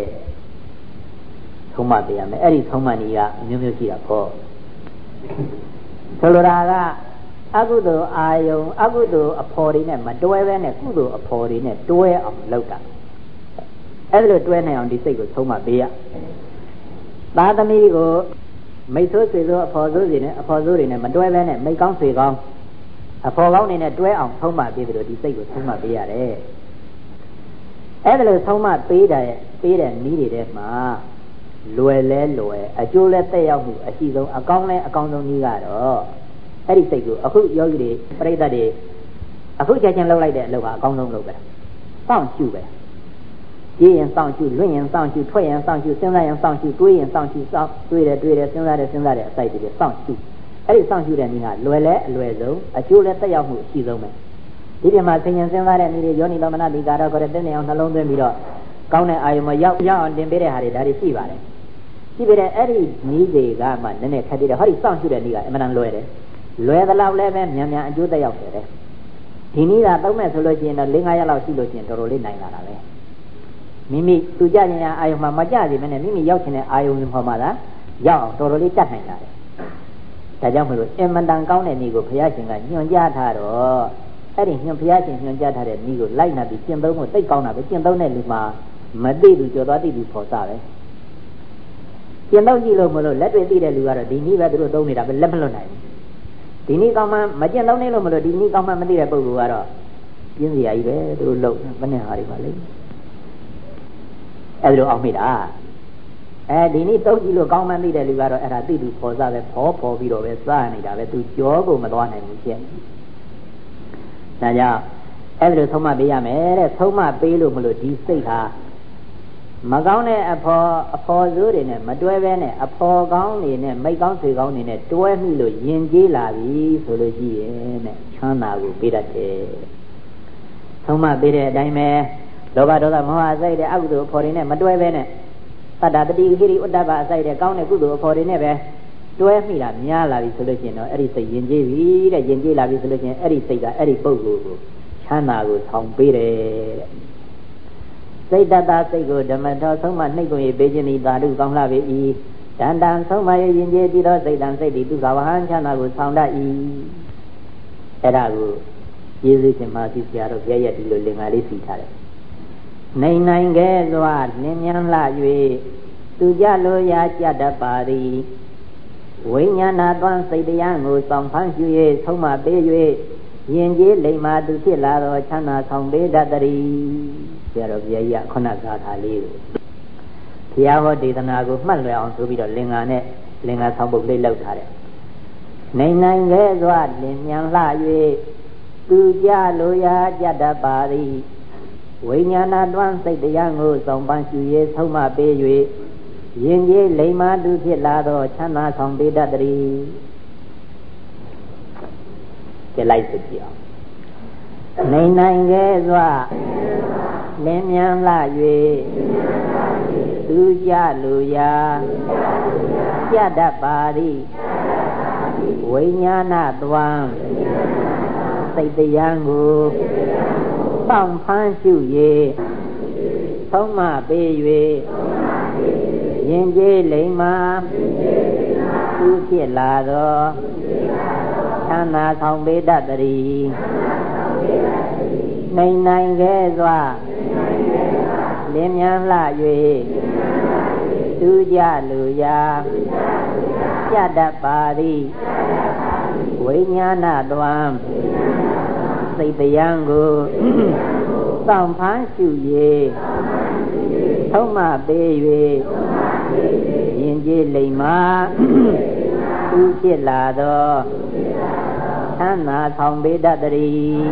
အဲ့ဒီဆုံးမနည်းကမျိုးရှိတာပေါ့ဆိုလိုတာကအကုသိုလ်အာယုံအကုသိုလ်အဖော်တွေနဲ့မတွဲပဲနဲ့ကုသိုလ်အဖော်တွေနဲ့တွဲအောင်လုပ်တာအဲ့ဒါလိုတွဲနိုင်အောင်ဒီစိတ်ကိုဆုံးမပေးရသာသမီကိုမိတ်ဆိုးဆွေဆိုးအဖော်ဆိုးတွေနဲ့မတွဲပဲနဲ့မိတ်ကောင်းဆွေကောင်းအဖော်ကောင်းတွေနဲ့တွဲအောင်ဆုံးမပေးတယ်လို့ဒီစိတ်ကိုဆုံးမပေးရတယ်အဲ့ဒါလိုဆုံးမပေးတဲ့နည်းတွေထဲမှာလွယ်အကျိုးလဲတက်ရောက်မှုအရှိဆုံးအကောင်းဆုံးနည်းကတော့အဲ့ဒီစိတ်ကိုအခုယောဂီတွေပြိဿတွေအခုချက်ချင်းလှုပ်လိုက်တဲ့အလုပ်ဟာအကောင်းဆုံးလုပ်ပဲစောင့်ရှုပဲကြည်ရင်စောင့်ရှုလွင့်ရင်စောင့်ရှုထွက်ရင်စောင့်ရှုစဉ်းစားရင်စောင့်ရှုတွေးရင်စောင့်ရှုစောင့်တွေးတယ်စဉ်းစားတယ်အစိုက်တွေစောင့်ရှုအဲ့ဒီစောင့်ရှုတဲ့နည်းကလွယ်ဆုံးအကျိုးလဲတက်ရောက်မှုအရှိဆုံးပဲဒီပြမှာဆင်ញင်စဉ်းစားတဲ့နည်းတွေယောနိလောမနတိကာရခေါ်တဲ့တင်းနေအောင်နှလုံးသွင်းပြီးတော့ကောင်းတဲ့အာယုံမှာရောက်အောင်တင်ပေးတဲ့ဟာတွေဒါတွေရှိပါတယ်ရှိပြီးတဲ့အဲ့ဒီနည်းတွေကမှနည်းနည်းခက်သေးတယ်ဟောဒီစောင့်ရှုတဲ့နည်းကအမှန်တန်လွယ်တယ်လွယ်သလောက်လည်းပဲမြန်အကျိုးသက်ရောက်တယ်ဒီနည်းကသုံးမဲ့ဆိုလို့ရှိရင်တော့4-5ရက်လောက်ရှိလို့ရှိရင်တော်တော်လေးနိုင်လာတာပဲမိမိသူကြခြင်းအာယုံမှာမကြစီမနဲ့မိမိရောက်ခြင်းတဲ့အာယုံပေါ်မှာလားရောက်အောင်တော်တော်လေးတတ်နိုင်လာတယ်ဒါကြောင့်မလို့အမှန်တန်ကောင်းတဲ့နည်းကိုဘုရားရှင်ကညွှန်ကြားထားတော့အဲ့ဒီဘုရားရှင်ညွှန်ကြားထားတဲ့နည်းကိုလိုက်နာပြီးကျင့်သုံးဖို့သိကောင်းတာပဲကျင့်သုံးတဲ့လူမှာမသိသူကြော်သွားသိသူပေါ်စားပဲကျင့်သုံးကြည့်လို့မလို့လက်တွေ့သိတဲ့လူကတော့ဒီနည်းပဲသူတို့သုံးနေတာပဲလက်မလွတ်နိုင်ဘူးဒီနည်းကောင်းမှမကျင့်သုံးနေလို့မလို့ဒီနည်းကောင်းမှမသိတဲ့ပုဂ္ဂိုလ်ကတော့ပြင်းစရာကြီးပဲသူတို့လုံဘယ်နဲ့ဟာတွေပါလိမ့်အဲ့ဒါလိုအောင်မိတာဒီနေ့တုတ်ကြည့်လို့ကောင်းမှန်းသိတဲ့လူကတော့အဲ့ဒါသိသူပေါ်စားပဲဖောပြီးတော့ပဲစားနေတာပဲသူကြောကိုမသွားနိုင်ဘူးဖြစ်ဒါကြောင့်အဲ့ဒါလိုဆုံးမပေးရမယ်တဲ့ဆုံးမပေးလို့မလို့ဒီစိတ်ဟာမကောင်းတဲ့အဖော်စိုးတွေနဲ့မတွဲပဲနဲ့အဖော်ကောင်းတွေနဲ့မိတ်ကောင်းဆွေကောင်းတွေနဲ့တွဲမိလို့ယဉ်ကျေးလာပြီဆိုလို့ရှိရင်တဲ့ချမ်းသာကိုပေးတတ်တယ်ဆုံးမပေးတဲ့အတိုင်းပဲလောဘဒေါသမောဟအစိုက်တဲ့အကုသိုလ်အဖော်တွေနဲ့မတွဲပဲနဲ့တတ္တတတိခိရိဥဒ္ဒဘအစိုက်တဲ့ကောင်းတဲ့ကုသိုလ်အဖော်တွေနဲ့ပဲတွဲမိတာများလာပြီဆိုလို့ရှိရင်တော့အဲ့ဒီစိတ်ယဉ်ကျေးပြီတဲ့ယဉ်ကျေးလာပြီဆိုလို့ရှိရင်အဲ့ဒီစိတ်ကအဲ့ဒီပုဂ္ဂိုလ်ကိုချမ်းသာကိုဆောင်ပေးတယ်တဲ့စိတ်တတစိတ်ကိုဓမ္မတော်ဆုံးမနှိပ်ကုန်၍ပေးခြင်းသည်သာဓုကောင်းလှပေ၏တန်တန်ဆုံးမ၍ယဉ်ကျေးပြီးသောစိတ်တန်စိတ်သည်ဒုက္ခဝဟံချမ်းသာကိုဆောင်တတ်၏အဲ့ဒါကိုယေရှုရှင်မဆီဆရာတော်ဘုရားရဲ့ဒီလိုလင်္ကာလေးစီထားတယ်နိုင်ကဲစွာလင်းမြန်းလှ၍သူကြလိုရာကြတတ်ပါသည်ဝိညာဏသွမ်းစိတ်တရားကိုဆောင်ဖန်ရှု၍ဆုံးမပေး၍ယဉ်ကျေးလိမ္မာသူဖြစ်လာသောချမ်းသာဆောင်ပေးတတ်သည်ဆရာတော်ဘုရားကြီးကခုနကထားလေးကိုဘုရားဟောဒေသနာကိုမှတ်လွယ်အောင်ဆိုပြီးတော့လင်္ကာနဲ့လင်္ကာဆောင်ပုဒ်လေးလောက်ထားတယ်နိုင်ကဲစွာလင်းမြန်းလှ၍သူကြလိုရာကြတတ်ပါသည်ဝိညာဏသွမ်းစိတ်တရားကိုဆောင်ပန်းရှု၍ဆုံးမပေး၍ယဉ်ကျေးလိမ္မာသူဖြစ်လာသောချမ်းသာဆောင်ပေးတတ်သည်ကြလိုက်စကြအောင်နိုင်ကဲစွာလင်းမြန်းလှ၍သူကြလိုရာကြတတ်ပါသည်ဝိညာဏသွမ်းစိတ်တရားကိုပေါင်းဖန်းရှု၍ဆုံးမပေး၍ယဉ်ကျေးလိမ္မာသူဖြစ်လာသောချမ်းသာဆောင်ပေးတတ်သည်နိုင်ကဲစွာလင်းမြန်းလှ၍သူကြလိုရာကြတတ်ပါသည်ဝိညာဏသွမ်းစိတ်တရားကိုစောင့်ဖန်းရှု၍ဆုံးမပေး၍ယဉ်ကျေးလိမ္မာသူဖြစ်လာသောချမ်းသာဆောင်ပေးတတ်သည်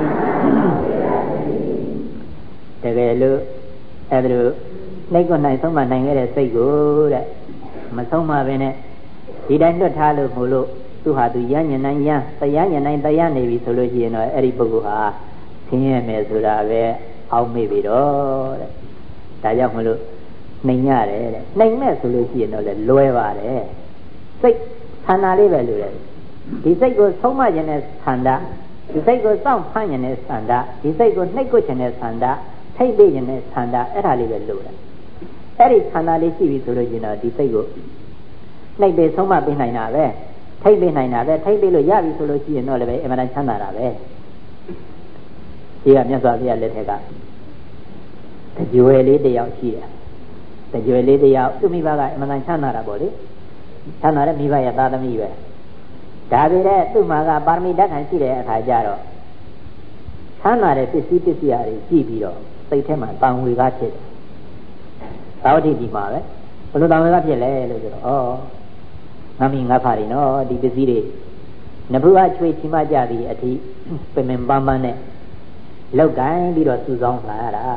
တကယ်လို့အဲ့ဒါလို့နှိတ်ကိုနိုင်ဆုံးမနိုင်ခဲ့တဲ့စိတ်ကိုတဲ့မဆုံးမပဲနဲ့ဒီတိုင်းလွတ်ထားလို့မို့လို့သူဟာသူရညံနိုင်ရတရားညံနိုင်တရားနေပြီဆိုလို့ရှိရင်တော့အဲ့ဒီပုဂ္ဂိုလ်ဟာဆင်းရဲမယ်ဆိုတာပဲအောက်မေ့ပြီတော့တဲ့ဒါကြောင့်မလို့နှိမ်ရတယ်တဲ့နှိမ်မဲ့ဆိုလို့ရှိရင်တော့လေလွဲပါတယ်စိတ်ခန္ဓာလေးပဲလို့တယ်ဒီစိတ်ကိုဆုံးမခြင်းနဲ့ခန္ဓာဒီစိတ်ကိုစောင့်ဖမ်းခြင်းနဲ့ခန္ဓာဒီစိတ်ကိုနှိပ်ကွခြင်းနဲ့ခန္ဓာထိတ်သိခြင်းနဲ့ခန္ဓာအဲ့ဒါလေးပဲလို့တယ်အဲ့ဒီခန္ဓာလေးရှိပြီဆိုလို့ရှိရင်တော့ဒီစိတ်ကိုနှိပ်ပြီးဆုံးမပေးနိုင်တာပဲထိတ်ပေးနိုင်တာပဲထိတ်ပေးလို့ရပြီဆိုလို့ရှိရင်တော့လည်းပဲအမှန်တန်ချမ်းသာတာပဲဒီကမြတ်စွာဘုရားလက်ထက်ကတကြွယ်လေးတယောက်ရှိတယ်တကြွယ်လေးတယောက်သူ့မိဘကအမှန်တန်ချမ်းသာတာပေါ့လေချမ်းသာတဲ့မိဘရဲ့သားသမီးပဲဒါပေမဲ့သူ့မှာကပါရမီဓာတ်ခံရှိတဲ့အခါကျတော့ချမ်းသာတဲ့ပစ္စည်းတွေကြည့်ပြီးတော့စိတ်ထဲမှာတန်ဝေကားဖြစ်တယ်သာဝတိဒီမှာပဲဘယ်လိုတန်ဝေကားဖြစ်လဲလို့ဆိုတော့ငါမီငါဖားရီနော်ဒီပစ္စည်းတွေနဘူးအချွေချီမကြသည်အထိပင်ပန်းပန်းနဲ့လောက်ကိုင်းပြီးတော့စုဆောင်းလာရတာ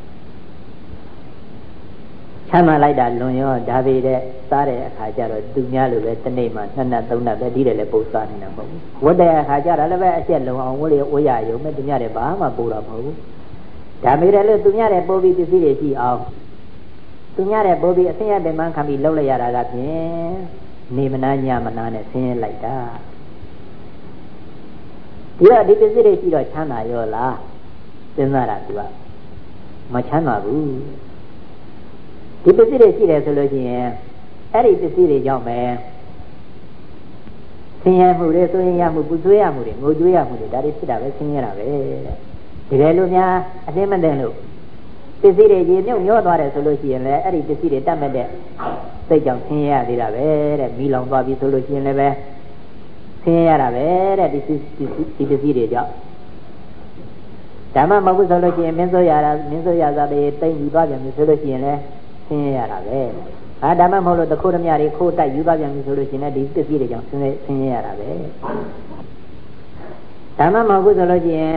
ချမ်းသာလိုက်တာလွန်ရောဒါပေတဲ့စားတဲ့အခါကျတော့သူများလိုပဲတစ်နေ့မှ2နတ်3နတ်ပဲဒီတယ်လည်းပို့စားနေတာမဟုတ်ဘူးဝတ်တဲ့အခါကျတော့လည်းပဲအချက်လုံးအောင်ဝတ်လေဝရရုံနဲ့သူများတယ်ဘာမှပို့တော့မဟုတ်ဘူးဒါပေတဲ့လို့သူများတယ်ပို့ပြီးပစ္စည်းတွေရှိအောင်သူများတယ်ပို့ပြီးအဆင်းရဲပင်ပန်းခံပြီးလှုပ်လိုက်ရတာကဖြင့်နေမနာညမနာနဲ့ဆင်းရဲလိုက်တာဒီတော့ဒီပစ္စည်းတွေရှိတော့ချမ်းသာရောလားစဉ်းစားတာသူကမချမ်းသာဘူးဒီပစ္စည်းတွေရှိတယ်ဆိုလို့ရှိရင်အဲ့ဒီပစ္စည်းတွေကြောင့်ပဲဆင်းရဲမှုတွေဆိုရင်ရမှုပူဆွေးရမှုတွေငိုကြွေးရမှုတွေဒါတွေဖြစ်တာပဲဆင်းရဲတာပဲတဲ့ဒီလိုလိုများအသိမတဲ့လို့ပစ္စည်းတွေကြီးမြုပ်ညောသွားတယ်ဆိုလို့ရှိရင်လည်းအဲ့ဒီပစ္စည်းတွေတတ်မဲ့တဲ့စိတ်ကြောင့်ဆင်းရဲရသေးတာပဲတဲ့မိလောင်သွားပြီဆိုလို့ရှိရင်လည်းပဲဆင်းရဲရတာပဲတဲ့ဒီပစ္စည်းတွေကြောင့်ဓမ္မမဟုတ်ဆိုလို့ရှိရင်မင်းဆိုရတာမင်းဆိုရတာတွေတိတ်ပြီးသွားပြန်ပြီဆိုလို့ရှိရင်လည်းဆင်းရဲရတာပဲဒါမှမဟုတ်လို့တခုတည်းများတွေခိုးတိုက်ယူသွားပြန်ပြီဆိုလို့ရှိရင်ဒီပစ္စည်းတွေကြောင့်ဆင်းရဲရတာပဲဒါမှမဟုတ်ဘူးဆိုလို့ရှိရင်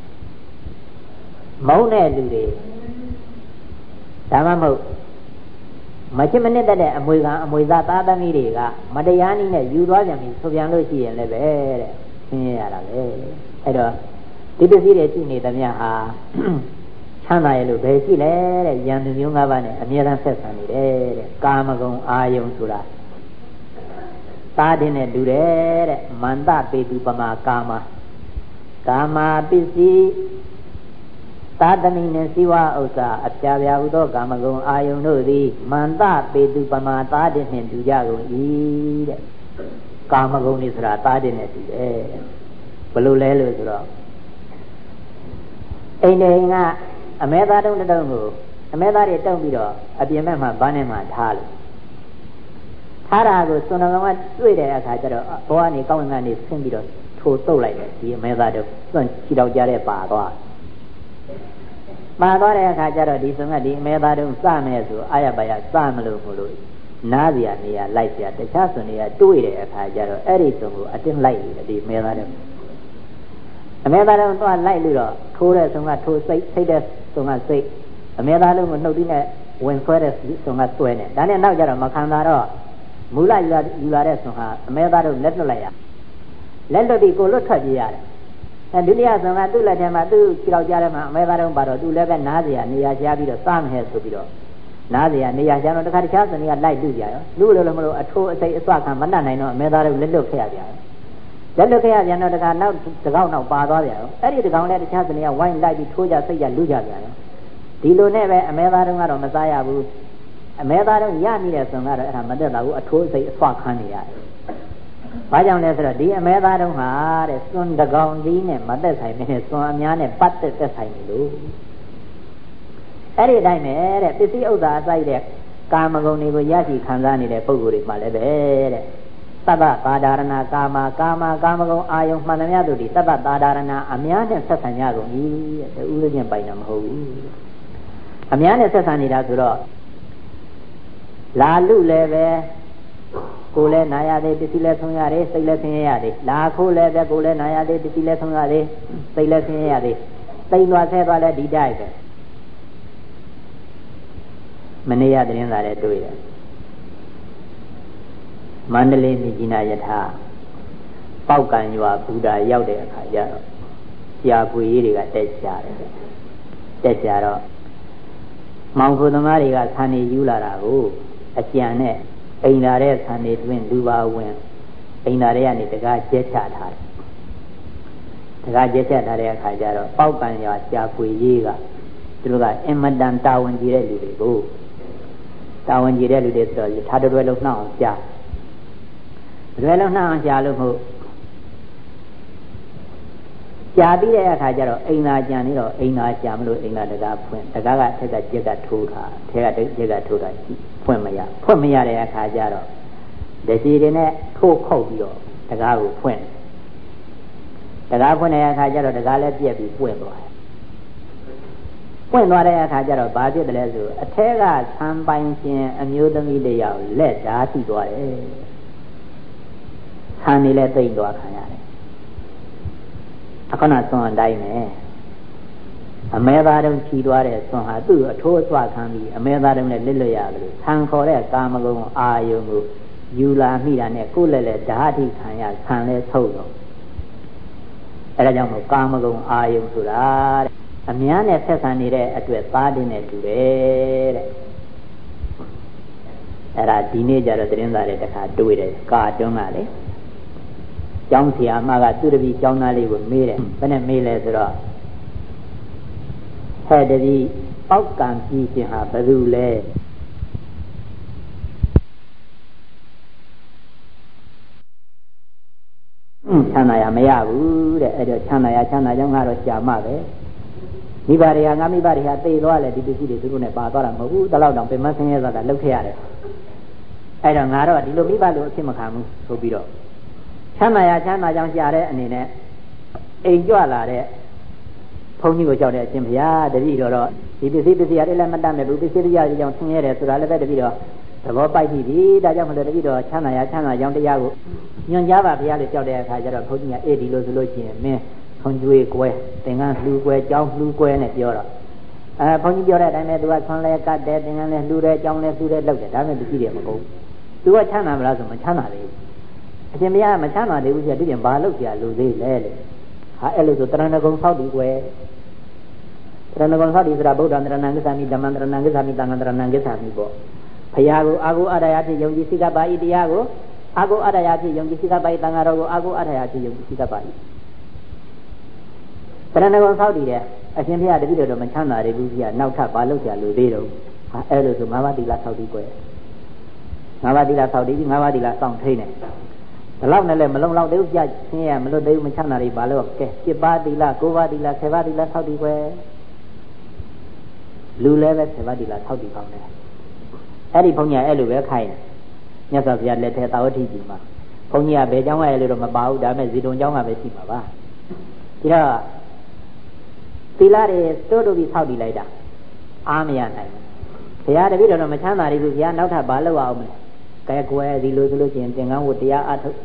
မုန်းတဲ့လူတွေဒါမှမဟုတ်မချစ်မနစ်တဲ့အမွေခံအမွေသားသားသမီးတွေကမတရားနည်းနဲ့ယူသွားပြန်ပြီဆိုပြန်လို့ရှိရင်လည်းပဲတဲ့ဆင်းရဲရတာပဲအဲ့တော့ဒီပစ္စည်းတွေရှိနေသမျှဟာချမ်းသာရလို့ပဲရှိလဲတဲ့ယံသူမျိုး၅ပါးနဲ့အမြဲတမ်းဆက်ဆံနေတယ်တဲ့ကာမဂုဏ်အာယုံဆိုတာသားတဲ့နဲ့တူတယ်တဲ့မန္တပေတုပမာကာမပစ္စည်းသာသမီနှင့်ဇီဝဥစ္စာအပြာပြာဟုသောကာမဂုဏ်အာယုန်တို့သည်မန္တပေတုပမာသာတဲ့နှင့်တူကြကုန်၏တဲ့ကာမဂုဏ်นี่ဆိုတာသာတဲ့နဲ့တူတယ်ဘယ်လိုလဲလို့ဆိုတော့အိမ်ကအမဲသားတုံးတုံးကိုအမဲသားတွေတုံးပြီးတော့အပြင်ဘက်မှာဘာနဲ့မှထားလို့ထားတာကိုစွန်တော်ကတွေ့တဲ့အခါကျတော့ဘောကနေကောင်းဝင်ကနေဆင်းပြီးတော့ထိုးတုတ်လိုက်တယ်ဒီအမဲသားတို့စွန့်ချီတော့ကြတဲ့ပါသွားတဲ့အခါကျတော့ဒီဆုံးကဒီအမဲသားတုံးစမယ်ဆိုအာရပါရစမလို့မလို့နားစရာနေရာလိုက်စရာတခြားစွန်တွေကတွေ့တဲ့အခါကျတော့အဲ့ဒီဆုံးကိုအတင်းလိုက်တယ်ဒီအမဲသားတုံးအမဲသားတုံးသွားလိုက်လို့တော့ထိုးတဲ့ဆုံးကထိုးစိတ်တဲ့ဆုံးကစိတ်အမဲသားလုံးကိုနှုတ်ပြီးနဲ့ဝင်ဆွဲတဲ့ဆုံးကဆွဲနေဒါနဲ့နောက်ကျတော့မခံတာတော့မူလယူလာတဲ့ဆုံးဟာအမဲသားတုံးလက်လွတ်လိုက်ရလက်လွတ်ပြီးကိုလွတ်ထွက်ပြေးရတယ်ဒုတိယဆုံးကသူ့လက်ထဲမှာသူ့ခြေထောက်ကြားထဲမှာအမဲသားတုံးပါတော့သူလည်းပဲနားစရာနေရာချပြီးတော့စားမဟဲဆိုပြီးတော့နားစရာနေရာချတော့တခါတခြားစနေကလိုက်လူကြရောလူလို့မလို့အထိုးအစိတ်အစွခံမတတ်နိုင်တော့အမဲသားတုံးလက်လွတ်ခဲ့ရကြတယ်လက်လွတ်ခဲ့ရပြန်တော့တခါနောက်တကောက်နောက်ပါသွားပြန်ရောအဲ့ဒီတကောင်လည်းတခြားစနေကဝိုင်းလိုက်ပြီးထိုးကြစိတ်ကြလူကြပြန်ရောဒီလိုနဲ့ပဲအမဲသားတုံးကတော့မစားရဘူးအမဲသားတုံးရမိတဲ့ဆုံးကတော့အဲ့ဒါမတက်တာဘူးအထိုးအစိတ်အစွခံနေရတယ်ဘာကြောင့်လဲဆိုတော့ဒီအမဲသားတုံးဟာတဲ့စွန်တကောင်ကြီးနဲ့မသက်ဆိုင်နဲ့စွန်အများနဲ့ပတ်သက်ဆိုင်နေလို့အဲ့ဒီအတိုင်းပဲတဲ့ပစ္စည်းဥစ္စာအစိုက်တဲ့ကာမဂုဏ်တွေကိုရရှိခံစားနေတဲ့ပုဂ္ဂိုလ်တွေမှလည်းပဲတဲ့သဗ္ဗသာဒရဏကာမကာမဂုဏ်အာယုံမှန်သမျှတို့ဒီသဗ္ဗသာဒရဏအများနဲ့ဆက်ဆံကြကုန်ပြီတဲ့ဥရချင်းပိုင်တာမဟုတ်ဘူးအများနဲ့ဆက်ဆံနေတာဆိုတော့လာလူလည်းပဲကိုယ်လည်းနာရသေးပစ္စည်းလည်းဆုံးရသေးစိတ်လည်းဆင်းရဲရသေးလာခိုးလည်းပဲကိုယ်လည်းနာရသေးပစ္စည်းလည်းဆုံးရသေးစိတ်လည်းဆင်းရဲရသေးသိမ့်သွားဆဲသွားလည်းဒီတိုက်ပဲမနေ့ကသတင်းစာလည်းတွေ့တယ်မန္တလေးမြကြီးနာယထာပေါက်ကံရွာဘူတာရောက်တဲ့အခါကျတော့ကြာပွေကြီးတွေကတက်ကြတယ်တက်ကြတော့မောင်ခိုသမားတွေကဆန်နေယူလာတာကိုအကြံနဲ့အိမ်လာတဲ့ဆန်နေတွင်လူပါဝင်အိမ်လာတဲ့ကနေတကားကျက်ချထားတယ်တကားကျက်ချထားတဲ့အခါကျတော့ပေါက်ကံရွာကြာပွေကြီးကသူတို့ကအင်မတန်တာဝန်ကြီးတဲ့လူတွေကိုတာဝန်ကြီးတဲ့လူတွေဆိုတော့ထားတွဲလုံးနှောက်အောင်ကြားတွဲလုံးနှောက်အောင်ကြားလို့မဟုတ်ကြာပြီးတဲ့အခါကျတော့အိမ်သာကြံနေတော့အိမ်သာကြာမလို့အိမ်သာတကားဖွင့်တကားကထက်ကကျက်ကထိုးတာထဲကကျက်ကထိုးတာဖွင့်မရတဲ့အခါကျတော့တစီတွေနဲ့ထိုးခုတ်ပြီးတော့တကားကိုဖွင့်တဲ့အခါကျတော့တကားလည်းပြက်ပြီးပွင့်သွားတဲ့အခါကျတော့ဘာဖြစ်တယ်လဲဆိုအထက်ကဆံပိုင်ရှင်အမျိုးသမီးတယောက်လက်ဓာတ်ထိသွားတယ်ဆံနေလည်းသိမ့်သွားခံရတယ်အခုနစွန်အတိုင်းပဲအမဲသားတုံးချီသွားတဲ့စွန်ဟာသူ့အထိုးအဆွခံပြီးအမဲသားတုံးနဲ့လစ်လွတ်ရတယ်ဆံခေါ်တဲ့ကာမဂုဏ်အာယုံကိုယူလာမိတာနဲ့ကိုယ်လည်းဓာတ်ထိခံရဆံလည်းထုတ်တော့အဲဒါကြောင့်မို့ကာမဂုဏ်အာယုံဆိုတာတဲ့အများနဲ့ဆက်ဆံနေတဲ့အတွက်သားတင်းနဲ့တူတယ်တဲ့အဲ့ဒါဒီနေ့ကျတော့သတင်းစာတွေတစ်ခါတွေ့တယ်ကာတွန်းကလေကျောင်းဆရာမကသူ့တပည့်ကျောင်းသားလေးကိုမေးတယ်ဘယ်နဲ့မေးလဲဆိုတော့ဟဲ့တပည့်ပေါက်ကံပြီးခြင်းဟာဘယ်သူလဲချမ်းသာရမရဘူးတဲ့အဲ့တော့ချမ်းသာကြောင်းကတော့ရှာမပဲမိဘတွေကငါမိဘတွေဟာသေသွားလဲဒီပစ္စည်းတွေသူတို့နဲ့ပါသွားတာမဟုတ်ဘူးတလောက်တောင်ပင်မဆင်းရဲသွားတာလှုပ်ခဲ့ရတယ်အဲ့တော့ငါတော့ဒီလိုမိဘလိုအဖြစ်မခံဘူးဆိုပြီးတော့ချမ်းသာကြောင်းရှာတဲ့အနေနဲ့အိမ်ကြွလာတဲ့ဘုန်းကြီးကိုကြောက်တဲ့အရှင်ဘုရားတပည့်တော်ဒီပစ္စည်းရတယ်လည်းမတတ်မဲ့ဘူးပစ္စည်းတရားကြောင့်ဆင်းရဲတယ်ဆိုတာလည်းပဲတပည့်တော်သဘောပိုက်ပြီဒါကြောင့်မလို့တပိတော့ချမ်းသာရချမ်းသာကြောင်းတရားကိုညွှန်ကြားပါဘုရားလို့ကြောက်တဲ့အခါကျတော့ဘုန်းကြီးကအေးဒီလိုဆိုလို့ရှိရင်မင်းခွန်ကျွေးကွဲသင်္ကန်းလှူကွဲကြောင်းလှူကွဲနဲ့ပြောတော့ဘုန်းကြီးပြောတဲ့အတိုင်းပဲသူကဆွမ်းလဲကတ်တယ်သင်္ကန်းလဲလှူတယ်ကြောင်းလဲလှူတယ်လုပ်တယ်ဒါပေမဲ့သူကြည့်တယ်မကုန်သူကချမ်းသာမလားဆိုမချမ်းသာသေးဘူးအရှင်ဘုရားမချမ်းသာသေးဘူးဆိုတော့ဒီပြင်ဘာလုပ်ကြလူသေးလဲလေဟာအဲ့လိုဆိုတရဏဂုံဆောက်တည်ကွယ်တရဏဂုံဆောက်တည်ဆိုတာဗုဒ္ဓံတရဏံဂစ္ဆာမိဓမ္မံတရဏံဂစ္ဆာမိသံဃံတရဏံဂစ္ဆာမိပေါ့ဘုရားကိုအာဟုအရယဖြင့်ယုံကြည်စိတ်ကပါဤတရားကိုအာဟုအရယဖြင့်ယုံကြည်စိတ်ကပါဤသံဃာတော်ကိုအာဟုအရယဖြင့်ယုံကြည်စိတ်ကပါဤတရဏဂုံဆောက်တည်တဲ့အရှင်ဘုရားတပည့်တော်မချမ်းသာသေးဘူးကြီးကနောက်ထပ်ဘာလုပ်ကြလူသေးတော့ဟာအဲ့လိုဆိုငါးပါးသီလဆောက်တည်ကွယ်ငါးပါးသီလဆောက်တည်ပြီးငါးပါးသီလစောင့်ထိန်းတယ်ဒီလောက်နဲ့လည်းမလုံလောက်သေးဘူးပြရှင်းရမလွတ်သေးဘူးမချမ်းသာတွေဘာလို့ကဲ7ပါးသီလ9ပါးသီလ10ပါးသီလဆောက်တည်ကွယ်လူလည်းပဲ10ပါးသီလဆောက်တည်ကောင်းတယ်အဲ့ဒီဘုန်းကြီးအဲ့လိုပဲခိုင်းတယ်မြတ်စွာဘုရားလက်ထဲတာဝတိကြီးမှာဘုန်းကြီးကဘယ်เจ้าကအဲ့လိုတော့မပါဘူးဒါပေမဲ့ဇီတုံเจ้าကပဲရှိမှာပါဒီတော့သီလတွေတိုးတိုးပြီးဆောက်တည်လိုက်တာအားမရနိုင်ဘူးဘုရားတပည့်တော်မချမ်းသာသေးဘူးဘုရားနောက်ထပ်ဘာလုပ်အောင်မလဲကဲကွယ်ဒီလိုဆိုလို့ရှိရင်သင်္ကန်းဝတ်တရားအထုတ်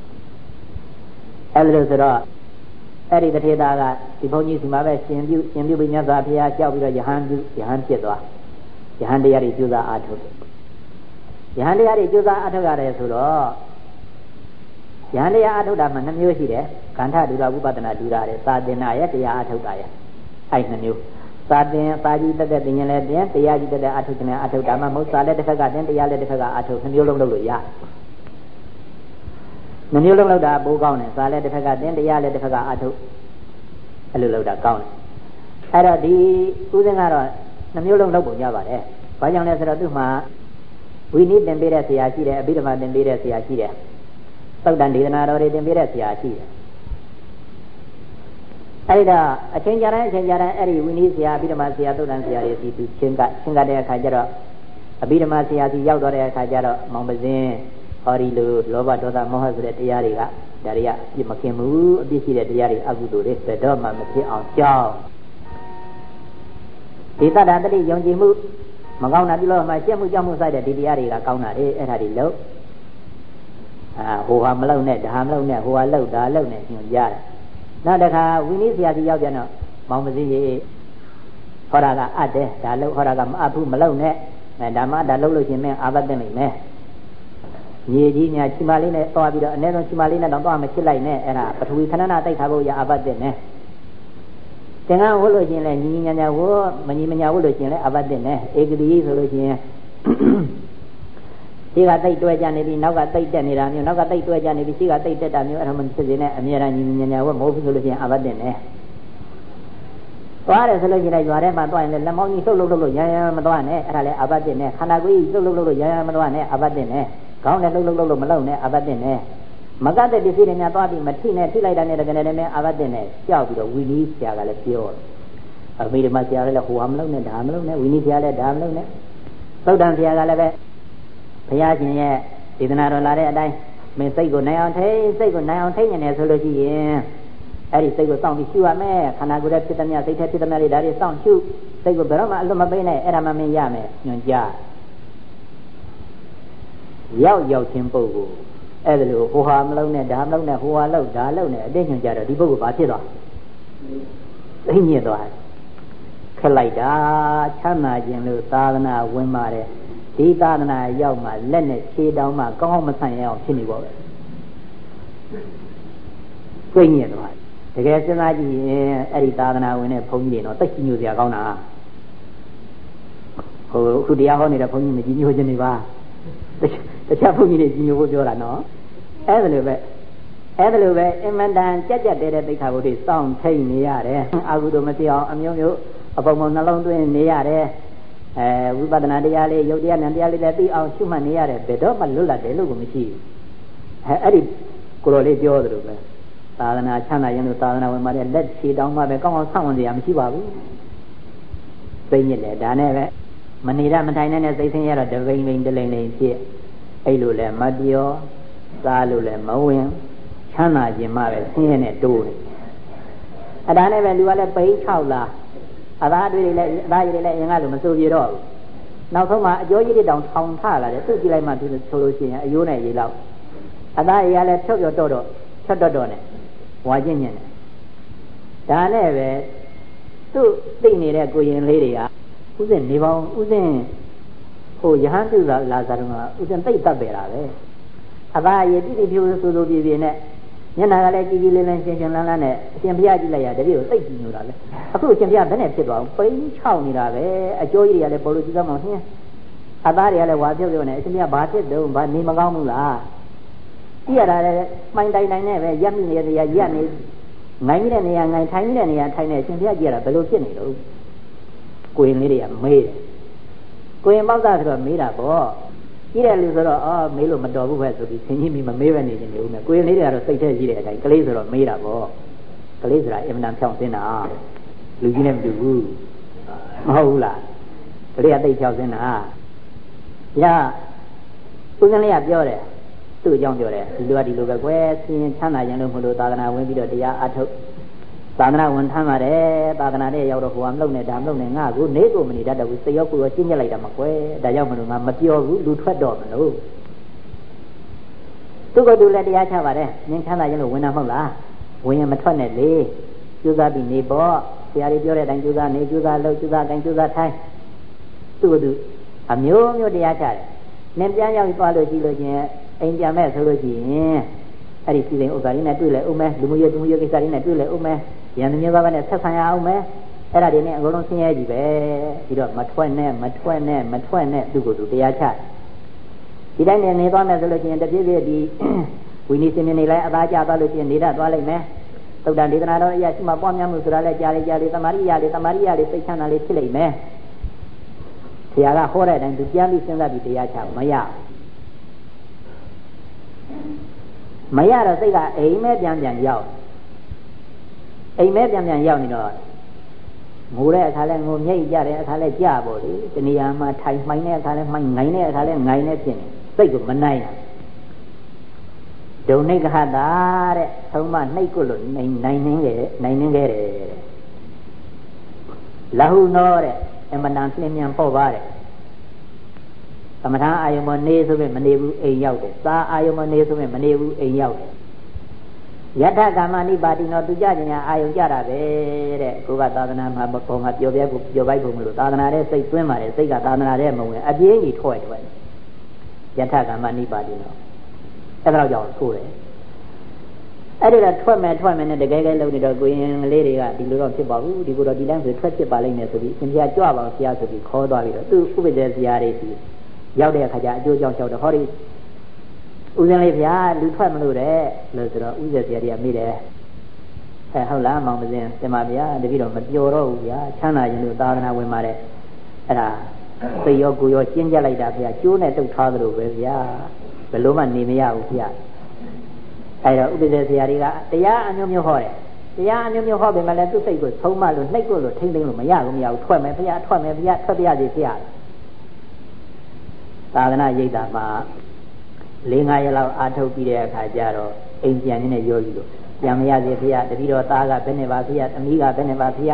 အဲ့လိုဆိုတော့အဲ့ဒီတထေသားကဒီဘုန်းကြီးစီမှာပဲရှင်ပြုပြီးမြတ်စွာဘုရားကြောက်ပြီးတော့ယဟန်ဖြစ်သွားယဟန်တရားတွေကျူးစာအထုတ်ယဟန်တရားတွေကျူးစာအထုတ်ရတယ်ဆိုတော့ယဟန်တရားအထုတ်တာမှ2မျိုးရှိတယ်ကန္ထဒုရဝိပဿနာဒုရတဲ့သာသနာရဲ့တရားအထုတ်တာရဲ့အဲ့2မျိုးသာသင်ပါကြီးတက်တဲ့သင်ရင်လည်းတင်တရားကြီးတက်တဲ့အထုတ်ခြင်းနဲ့အထုတ်တာမှမဟုတ်စာလည်းတစ်ခါကတင်တရားလည်းတစ်ခါကအထုတ်2မျိုးလုံးလုပ်လို့ရတယ်2မျိုးလုံးလုပ်တာပိုးကောင်းတယ်စာလည်းတစ်ခါကတင်တရားလည်းတစ်ခါကအထုတ်အဲ့လိုလုပ်တာကောင်းတယ်အဲ့တော့ဒီဥစဉ်ကတော့2မျိုးလုံးလုပ်ပုံရပါတယ်ဘာကြောင့်လဲဆိုတော့သူ့မှာဝိနည်းသင်ပေးတဲ့ဆရာရှိတယ်အဘိဓမ္မာသင်ပေးတဲ့ဆရာရှိတယ်သုတ်တန်ဒေသနာတော်တွေသင်ပေးတဲ့ဆရာရှိတယ်အဲ့ဒါအချိန်ကြာတိုင်းအဲ့ဒီဝိနည်းဆရာအဘိဓမ္မာဆရာသုတ်တန်ဆရာတွေစီသူချင်းကတဲ့အခါကျတော့အဘိဓမ္မာဆရာစီရောက်တော့တဲ့အခါကျတော့မောင်ပစင်းဟောဒီလိုလောဘဒေါသမောဟဆိုတဲ့တရားတွေကဒါတွေကပြစ်မခင်ဘူးအပြစ်ရှိတဲ့တရားတွေအကုသိုလ်တွေဘယ်တော့မှမဖြစ်အောင်ကြောက်ဒီတတ္တတတိယုံကြည်မှုမကောင်းတာပြုလို့မှရှက်မှုကြောက်မှုစိုက်တဲ့ဒီတရားတွေကကောင်းတာလေအဲ့ဒါတွေလို့ဟိုဟာမလုပ်နဲ့ဒါမလုပ်နဲ့ဟိုဟာလုပ်ဒါလုပ်နဲ့ညွှန်ကြားတယ်နောက်တစ်ခါဝိနည်းဆရာကြီးရောက်ပြန်တော့မောင်မစည်းကြီးဟောတာကအပ်တယ်ဒါလုပ်ဟောတာကမအပ်ဘူးမလုပ်နဲ့ဒါမှဒါလုပ်လို့ရှင်မင်းအာဘတ်တင်နိုင်မယ်ညီကြီးညာချီမလေးနဲ့တွားပြီးတော့အနည်းဆုံးချီမလေးနဲ့တော့တွားမချစ်လိုက်နဲ့အဲ့ဒါပထဝီခဏနာတိုက်ထားဖို့ရအာဘတ်တင်နဲ့သင်္ကန်းဝတ်လို့ရှင်လဲညီညာညာဝတ်မညီမညာဝတ်လို့ရှင်လဲအာဘတ်တင်နဲ့ဧကတိဆိုလို့ရှင်ဒီကတိတ်တွဲကြနေပြီနောက်ကတိတ်တက်နေတာမျိုးနောက်ကတိတ်တွဲကြနေပြီရှိကတိတ်တက်တာမျိုးအဲ့ဒါမှဖြစ်စေနဲ့အမြဲတမ်းညီညာညာဝတ်မဟုတ်ဘူးဆိုလို့ရှင်အာဘတ်တင်နဲ့သွားတယ်ဆိုလို့ရှိရင်ရွာထဲမှာသွားရင်လည်းလက်မောင်းကြီးလှုပ်လို့ရရမသွားနဲ့အဲ့ဒါလည်းအာဘတ်တင်နဲ့ခန္ဓာကိုယ်ကြီးလှုပ်လို့ရရမသွားနဲ့အာဘတ်တင်နဲ့ခေါင်းနဲ့လှုပ်လို့မလှုပ်နဲ့အာဘတ်တင်နဲ့မကတဲ့ပစ္စည်းတွေများသွားပြီးမထိနဲ့ထိလိုက်တာနဲ့တကယ်နဲ့အာဘတ်တင်နဲ့ကြောက်ပြီးတော့ဝီနီးဆရာကလည်းပြောတယ်အမိဓမ္မဆရာလည်းဟိုဟာမလုပ်နဲ့ဒါမလုပ်နဲ့ဝီနီးဆရာလည်းဒါမလုပ်နဲ့သုတ်တန်ဆရာကလည်းပဲဘုရားရှင်ရဲ့ဒေသနာတော်လာတဲ့အတိုင်းမင်းစိတ်ကိုနိုင်အောင်ထိနေတယ်ဆိုလို့ရှိရင်အဲ့ဒီစိတ်ကိုစောင့်ပြီးရှုရမယ်ခန္ဓာကိုယ်ရဲ့ဖြစ်သမျှစိတ်ထဲဖြစ်သမျှတွေဒါတွေစောင့်ရှုစိတ်ကိုဘယ်တော့မှအလွတ်မပေးနဲ့အဲ့ဒါမှမင်းရမယ်ညွှန်ကြားရောက်ချင်းပုဂ္ဂိုလ်အဲ့ဒါလို့ဟိုဟာမလုံးနဲ့ဒါမလုံးနဲ့ဟိုဟာလုံးဒါလုံးနဲ့အတိတ်ညွှန်ကြားတော့ဒီပုဂ္ဂိုလ်ဘာဖြစ်သွားသိညစ်သွားခက်လိုက်တာချမ်းသာခြင်းလို့သာသနာဝင်ပါတယ်ဒီသာသနာရောက်မှလက်နဲ့ခြေတောင်းမှကောင်းအောင်မဆန့်ရအောင်ဖြစ်နေပါပဲသိညစ်သွားတကယ်စဉ်းစားကြည့်ရင်အဲ့ဒီသာသနာဝင်တဲ့ဘုန်းကြီးတွေတော့သိညိုစရာကောင်းတာဟိုအခုတရားဟောနေတဲ့ဘုန်းကြီးမကြီးညိုခြင်းနေပါတခြားဘုန်းကြီးတွေကြီးညိုဖို့ပြောတာနော်အဲ့ဒါလိုပဲအင်မတန်ကြက်တဲ့သိက္ခာပုဒ်တွေစောင့်ထိတ်နေရတယ်အာဟုတို့မသိအောင်အမျိုးမျိုးအပုံနှလုံးသွင်းနေရတယ်ဝိပဿနာတရားလေးယုတ်တရားနဲ့တရားလေးလည်းသိအောင်ရှုမှတ်နေရတယ်ဘယ်တော့မှလွတ်လပ်တယ်လို့ကိုမရှိဘူးအဲ့ဒီကိုလိုလေးပြောသလိုပဲသာသနာချမ်းသာရင်လို့သာသနာဝင်มาတဲ့လက်ခြေတောင်းမှပဲကောင်းအောင်ဆောက်ဝင်စရာမရှိပါဘူးသိညစ်တယ်ဒါနဲ့ပဲမနေရမထိုင်နဲ့စိတ်ဆင်းရဲတော့တပိန်ပိန်တလိမ့်လိမ့်ဖြစ်အဲ့လိုလဲမပြောစားလို့လဲမဝင်ချမ်းသာခြင်းမှပဲဆင်းရဲနဲ့တိုးတယ်အဒါနဲ့ပဲလူကလည်းပိန်6လားအသားတွေလည်းအသားရည်တွေလည်းအင်္ဂါလိုမစိုးပြေတော့ဘူးနောက်ဆုံးမှာအကျိုးကြီးတွေတောင်ထောင်ထလာတယ်သူ့ကြည့်လိုက်မှသူဆိုလို့ရှိရင်အယိုးနဲ့ရေလောက်အသားရည်လည်းဖြုတ်တော့ဖြတ်တော့နဲ့ဝါကျင့်ညင်တယ်ဒါနဲ့ပဲသူ့သိနေတဲ့ကိုရင်လေးတွေကဥစဉ်နေပေါင်းဥစဉ်ဟိုယဟန်ပြုလာစားတော့ဥစဉ်သိပ်တတ်ပေတာပဲအသားရည်တိတိဖြူဆိုဆိုပြပြနဲ့မျက်နှာကလည်းကြည်ကြည်လင်းလင်းရှင်းရှင်းလန်းလန်းနဲ့အရှင်ဘုရားကြည့်လိုက်ရတပည့်ကိုသိပ်ကြည့်နေတာပဲအခုအရှင်ဘုရားဘယ်နဲ့ဖြစ်သွားအောင်ပိန်းချောက်နေတာပဲအကျိုးကြီးတွေကလည်းပေါ်လို့ကြည့်သမောင်းဟင်းအသားတွေကလည်းဝါပြုတ်ပြုတ်နဲ့အရှင်ဘုရားဘာဖြစ်တုံးဘာနေမကောင်းဘူးလားကြည့်ရတာလည်းမှိုင်းတိုင်တိုင်နဲ့ပဲရက်မိနေတဲ့နေရာရက်နေငိုင်းနေတဲ့နေရာငိုင်းထိုင်နေတဲ့နေရာထိုင်နေအရှင်ဘုရားကြည့်ရတာဘယ်လိုဖြစ်နေလို့ကိုရင်လေးတွေကမေးတယ်ကိုရင်ပေါက်သားဆိုတော့မေးတာပေါ့ကြီးတယ်လူဆိုတော့အော်မေးလို့မတော်ဘူးပဲဆိုပြီးဆင်းကြီးမိမမေးပဲနေနေဦးမယ်ကိုရင်လေးတွေကတော့စိတ်ထဲကြီးတဲ့အတိုင်းကလေးဆိုတော့မေးတာပေါ့ကလေးဆိုတာအင်မတန်ဖြောင့်စင်းတာလူကြီးနဲ့မတူဘူးမဟုတ်ဘူးလားကလေးကသိဖြောင့်စင်းတာညဦးစင်းလေးကပြောတယ်သူ့အကြောင်းပြောတယ်ဒီလိုကဒီလိုပဲကွယ်ဆင်းချမ်းသာရင်လို့မလို့သာသနာဝင်ပြီးတော့တရားအထုတ်သာသနာဝန်ထမ်းပါတယ်သာသနာနဲ့ရောက်တော့ဟိုကမလုပ်နဲ့ဒါမလုပ်နဲ့ငါကိုနေကိုမနေတတ်တော့ဘူးစိတ်ရောက်ကိုရောကျင့်ကြလိုက်တာမကွယ်ဒါကြောင့်မလို့ငါမပြောဘူးလူထွက်တော့မလို့သူကတူလည်းတရားချပါတယ်နင်းချမ်းသာရင်လို့ဝင်တာမဟုတ်လားဝင်ရင်မထွက်နဲ့လေကျူးစားပြီးနေပေါ့ဆရာကြီးပြောတဲ့အတိုင်းကျူးစားနေကျူးစားလုပ်ကျူးစားတိုင်းကျူးစားထိုင်သူကတူအမျိုးမျိုးတရားချတယ်နင်းပြန်ရောက်သွားလို့ကြည့်လို့ချင်းအိမ်ပြန်မဲ့ဆိုလို့ရှိရင်အဲ့ဒီစီစဉ်ဥစ္စာလေးနဲ့တွေ့လဲဦးမယ်လူမျိုးကိစ္စလေးနဲ့တွေ့လဲဦးမယ်ရန်သူမျိုးဘာနဲ့ဆက်ဆံရအောင်မယ်အဲ့ဒါတွေနဲ့အကုန်လုံးဆင်းရဲကြည့်ပဲပြီးတော့မထွက်နဲ့သူ့ကိုယ်သူတရားချဒီတိုင်းနဲ့နေသွားမယ်ဆိုလို့ရှိရင်တပြည့်ပြည့်ဒီဝိနည်းစင်မြင်နေလိုက်အသာကျသွားလို့ရှိရင်နေတတ်သွားလိမ့်မယ်သုဒ္ဓဒေသနာတော်အရာရှိမှပွားများမှုဆိုတာလဲကြားလေသမာရိယလေးစိတ်ချမ်းသာလေးဖြစ်လိမ့်မယ်ဆရာကဟောတဲ့အတိုင်းသူပြန်ပြီးစဉ်းစားပြီးတရားချမရတော့စိတ်ကအိမ်မဲပြန်ရောက်နေတော့ငိုတဲ့အခါလဲငိုမြိတ်ကြတဲ့အခါလဲကြပေါ့လေတဏှာမှာထိုင်မှိုင်းတဲ့အခါလဲမှိုင်းငိုင်းတဲ့အခါလဲငိုင်းနေဖြစ်နေစိတ်ကိုမနိုင်တာဒုံနိကဟတာတဲ့သုံးမနှိတ်ကိုလို့နိုင်နေခဲ့တယ်လဟုနောတဲ့အမတန်ပြင်းမြန်ပေါ့ပါတဲ့သမထအာယုံမနေဆိုပေမဲ့မနေဘူးအိမ်ရောက်တယ်သာအာယုံမနေဆိုပေမဲ့မနေဘူးအိမ်ရောက်တယ်ယထကာမနိပါတိနောသူကြခြင်းညာအာယုံကြတာပဲတဲ့ကိုကသာသနာမှာပုံကပျော်ပိုက်ပုံမလို့သာသနာတဲ့စိတ်သွင်းပါတယ်စိတ်ကသာသနာတဲ့မဝင်အပြင်းကြီးထွက်ယထကာမနိပါတိနောအဲ့ဒါကြောင့်ဆိုတယ်အဲ့ဒီတော့ထွက်မယ်နဲ့တကယ်လုံးနေတော့ကိုရင်လေးတွေကဒီလိုတော့ဖြစ်ပါဘူးဒီကိုတော့ဒီတိုင်းဆိုထွက်ဖြစ်ပါလိမ့်မယ်ဆိုပြီးအရှင်ဘုရားကြွပါအောင်ဆရာဆိုပြီးခေါ်သွားပြီးတော့သူ့ဥပဒေဆရာတွေစီရောက်တဲ့အခါကျအကျိုးကြောင့်လျှောက်တော့ဟောဒီဦးဇင်းလေးဗျာလူထွက်မလို့တဲ့လို့ဆိုတော့ဦးဇင်းဆရာကြီးကမိတယ်ဟုတ်လားမောင်မစင်းတင်ပါဗျာတပည့်တော်မပြောတော့ဘူးဗျာချမ်းသာရင်လို့သာသနာဝင်ပါတယ်အဲ့ဒါသိရောကိုရောကျင်းကြလိုက်တာဗျာကျိုးနဲ့တုတ်ထားသလိုပဲဗျာဘယ်လိုမှနေမရဘူးဗျာအဲ့တော့ဥပဒေဆရာကြီးကတရားအမျိုးမျိုးဟောတယ်တရားအမျိုးမျိုးဟောပေမဲ့လည်းသူ့စိတ်ကိုဆုံးမလို့နှိပ်ကိုလို့ထိမ့်သိမ့်လို့မရဘူးထွက်မယ်ဗျာထွက်ပါစေဆရာသာသနာရိပ်တာမှာ4-5 ရက်လောက်အာထုတ်ပြီးတဲ့အခါကျတော့အိမ်ပြန်နေရောကြီးလို့ပြန်မရစေဖေရတပည့်တော်သားကဘယ်နဲ့ပါဖေရသမီးကဘယ်နဲ့ပါဖေရ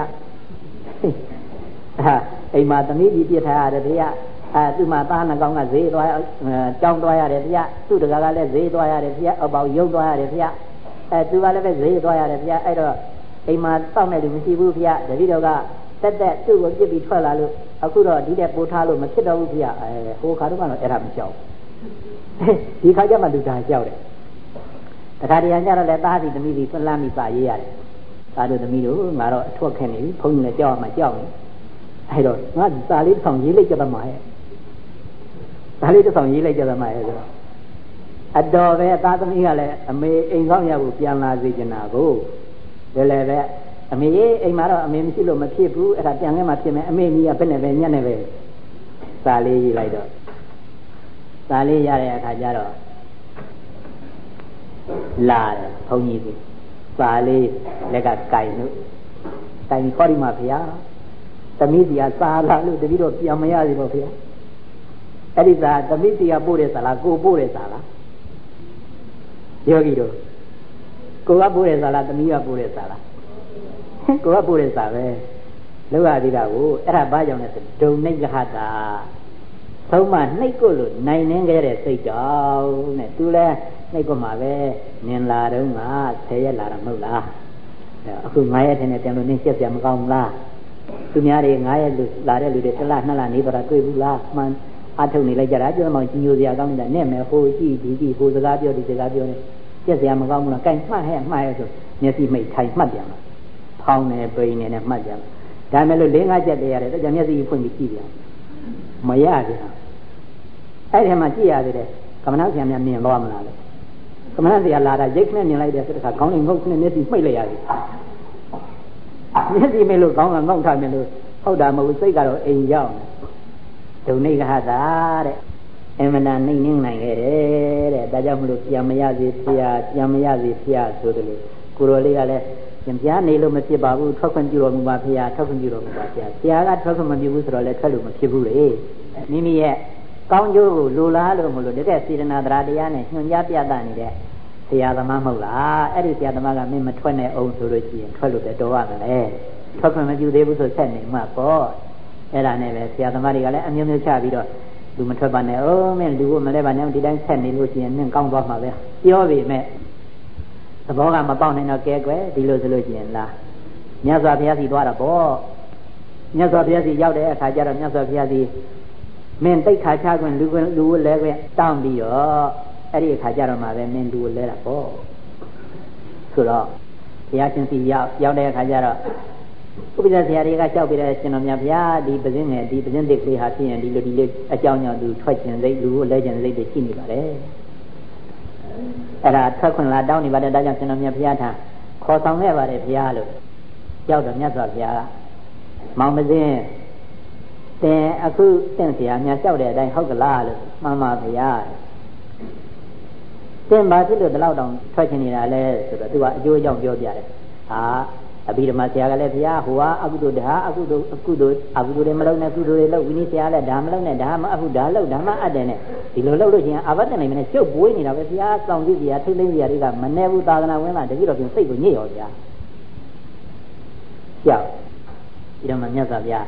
အိမ်မှာသမီးကြီးပြစ်ထားရတယ်ဖေရသူ့မှာသားနှကောင်ကဈေးသွားကြောင်းသွားရတယ်ဖေရသူ့တကားကလည်းဈေးသွားရတယ်ဖေရအပေါရုပ်သွားရတယ်ဖေရသူကလည်းပဲဈေးသွားရတယ်ဖေရအဲ့တော့အိမ်မှာတောက်နေလို့မရှိဘူးဖေရတပည့်တော်ကတက်သူ့ကိုပြစ်ပြီးထွက်လာလို့အခုတော့ဒီတဲ့ပို့ထားလို့မဖြစ်တော့ဘူးဖေရဟိုခါတော့ကတော့အဲ့ဒါမကြောက်ဒီခါကျမှလူသားကြောက်တယ်တခါတည်းကျတော့လည်းသားစီသမီးစီဆွလမ်းပြီးစာရေးရတယ်သားတို့သမီးတို့ငါတော့အထွက်ခဲ့နေပြီဘုန်းကြီးလည်းကြောက်မှကြောက်နေအဲ့တော့ငါစာလေးတစ်ဆောင်ရေးလိုက်ကြပါမှာရဲ့စာလေးတစ်ဆောင်ရေးလိုက်ကြပါမှာရဲ့ဆိုတော့အတော်ပဲသားသမီးကလည်းအမေအိမ်ကောင်းရဖို့ပြန်လာစေချင်တာကိုလည်းပဲအမေအိမ်မှာတော့အမေမရှိလို့မဖြစ်ဘူးအဲ့ဒါပြန်ခဲ့မှဖြစ်မယ်အမေကြီးကဘယ်နဲ့ပဲညက်နေပဲစာလေးရေးလိုက်တော့စာလေးရတဲ့အခါကျတော့လာတယ်ဘုန်းကြီးကစာလေးလက်ကကင်လို့တိုင်ခေါ်ဒီမှာဗျာသမီးစီကစာလာလို့တပည့်တော့ပြန်မရသေးပါဗျာအဲ့ဒီစာသမီးစီကပို့တဲ့စာလားကိုပို့တဲ့စာလားယောဂီတို့ကိုကပို့တဲ့စာလားသမီးကပို့တဲ့စာလားကိုကပို့တဲ့စာပဲလောက်ရသေးတာကိုအဲ့ဒါဘာကြောင့်လဲဆိုဒုံနိဂဟတာသုံးမှနှိတ်ကိုလို့နိုင်နှင်းခဲ့တဲ့စိတ်ကြောင့်နဲ့သူလဲနှိတ်ကိုမှပဲနင်လာတော့ငါ10ရက်လာတာမဟုတ်လားအခု9ရက်ထင်တယ်ပြန်လို့နင်းရှက်ပြမကောင်းဘူးလားသူများတွေ9ရက်လို့လာတဲ့လူတွေ1လ2လနေတော့တွေ့ဘူးလားမှန်အထုတ်နေလိုက်ကြတာကျွန်တော်ကြီးညိုစရာကောင်းတယ်နဲ့မယ်ဟိုကြည့်ဒီကြည့်ဟိုစကားပြောဒီစကားပြောနေရှက်စရာမကောင်းဘူးလားကိုင်မှတ်ဟဲ့မှားရဲဆိုမျက်စိမိတ်ထိုင်မှတ်ပြန်လာဖောင်းနေပိန်နေနဲ့မှတ်ပြန်ဒါမဲ့လို့4-5ချက်တည်းရတယ်တော့မျက်စိဖွင့်ပြီးကြည့်ပြန်မရပြန်အဲ့ဒီမှာကြည့်ရသေးတယ်ကမ္မနာဆရာများမြင်တော့မလားလေကမ္မနာဆရာလာတာရိတ်ခနဲ့မြင်လိုက်တဲ့ဆိုတဲ့ခါခေါင်းလေးငုတ်ခနဲ့မျက်စိမှိတ်လိုက်ရတယ်မျက်စိမိတ်လို့ခေါင်းကငုတ်ထားမြင်လို့ဟုတ်တာမဟုတ်စိတ်ကတော့အိမ်ရောက်ဒုံနေကဟတာတဲ့အမနာနှိမ့်နှင်းနိုင်ခဲ့တယ်တဲ့ဒါကြောင့်မလို့ပြန်မရစေဖျားပြန်မရစေဖျားဆိုတယ်လို့ကိုရောလေးကလည်းပြန်ပြားနေလို့မဖြစ်ပါဘူးထွက်ခွင့်ပြုတော်မူပါဖျားထွက်ခွင့်ပြုတော်မူပါဖျားဆရာကထွက်ခွင့်မပြုဘူးဆိုတော့လည်းထွက်လို့မဖြစ်ဘူးလေမိမိရဲ့ကောင်းကျိုးကိုလိုလားလို့မလို့တကယ်စေတနာတရားတရားနဲ့ညွှန်ကြားပြသနေတဲ့ဆရာသမားမဟုတ်လားအဲ့ဒီဆရာသမားကမင်းမထွက်နဲ့အောင်ဆိုလို့ရှိရင်ထွက်လို့ပဲတော်ရမယ်လေထွက်ခွင့်မပြုသေးဘူးဆိုဆက်နေမှာပေါ့အဲ့ဒါနဲ့ပဲဆရာသမားတွေကလည်းအမျိုးမျိုးချပြီးတော့လူမထွက်ပါနဲ့အောင်မင်းလူကိုမလဲပါနဲ့ဒီတိုင်းဆက်နေလို့ရှိရင်မင်းကောင်းသွားမှာပဲပြောပေမဲ့သဘောကမပေါက်နိုင်တော့ကဲကွယ်ဒီလိုဆိုလို့ရှိရင်လားမြတ်စွာဘုရားစီသွားတာပေါ့မြတ်စွာဘုရားစီရောက်တဲ့အခါကျတော့မြတ်စွာဘုရားစီမင်းတိတ်ခါချခွင့်လူကိုလဲခွင့်တောင်းပြီးတော့အဲ့ဒီအခါကျတော့မှပဲမင်းလူကိုလဲတာပေါ့ဆိုတော့ဘုရားရှင်စီရောက်တဲ့အခါကျတော့ဥပိ္ပဇဆရာတွေကကြောက်ပြီးတော့ကျွန်တော်များဗျာဒီပဇင်းငယ်ဒီပဇင်းတစ်ကလေးဟာဖြစ်ရင်ဒီလိုအကြောင်းကြောင့်သူထွက်ခြင်းစိတ်လူကိုလဲခြင်းစိတ်တွေရှိနေပါတယ်အဲ့ဒါထွက်ခွင့်လာတောင်းနေပါတယ်ဒါကြောင့်ကျွန်တော်များဘုရားထားခေါ်ဆောင်ခဲ့ပါတယ်ဘုရားလို့ရောက်တော့မြတ်စွာဘုရားကမောင်မစင်းတင်အခုတင့်ဆရာများကြောက်တဲ့အတိုင်းဟုတ်ကလားလို့မှန်ပါဘုရားတင်ပါဖြစ်လို့ဒီလောက်တောင်ထွက်ခြင်းနေတာလဲဆိုတော့သူကအကျိုးအကြောင်းပြောပြတယ်ဟာအဘိဓမ္မာဆရာကလည်းဘုရားဟိုကအကုသိုလ်ဒါအကုသိုလ်တွေမလုပ်နဲ့ကုသိုလ်တွေလုပ်ဝိနည်းဆရာလည်းဒါမလုပ်နဲ့ဒါမအဟုတ်ဒါလုပ်ဒါမအပ်တယ်နဲ့ဒီလိုလုပ်လို့ရှိရင်အာဘတ်တနိုင်မနဲ့ကျုပ်ပွေးနေတာပဲဘုရားစောင့်ကြည့်ဆရာထိတ်သိမ်းဆရာတွေကမနေဘူးသာသနာဝင်လာတတိတော်ပြင်စိတ်ကိုညစ်ရောဗျာကြောက်ဒီတော့မှမြတ်စွာဘုရား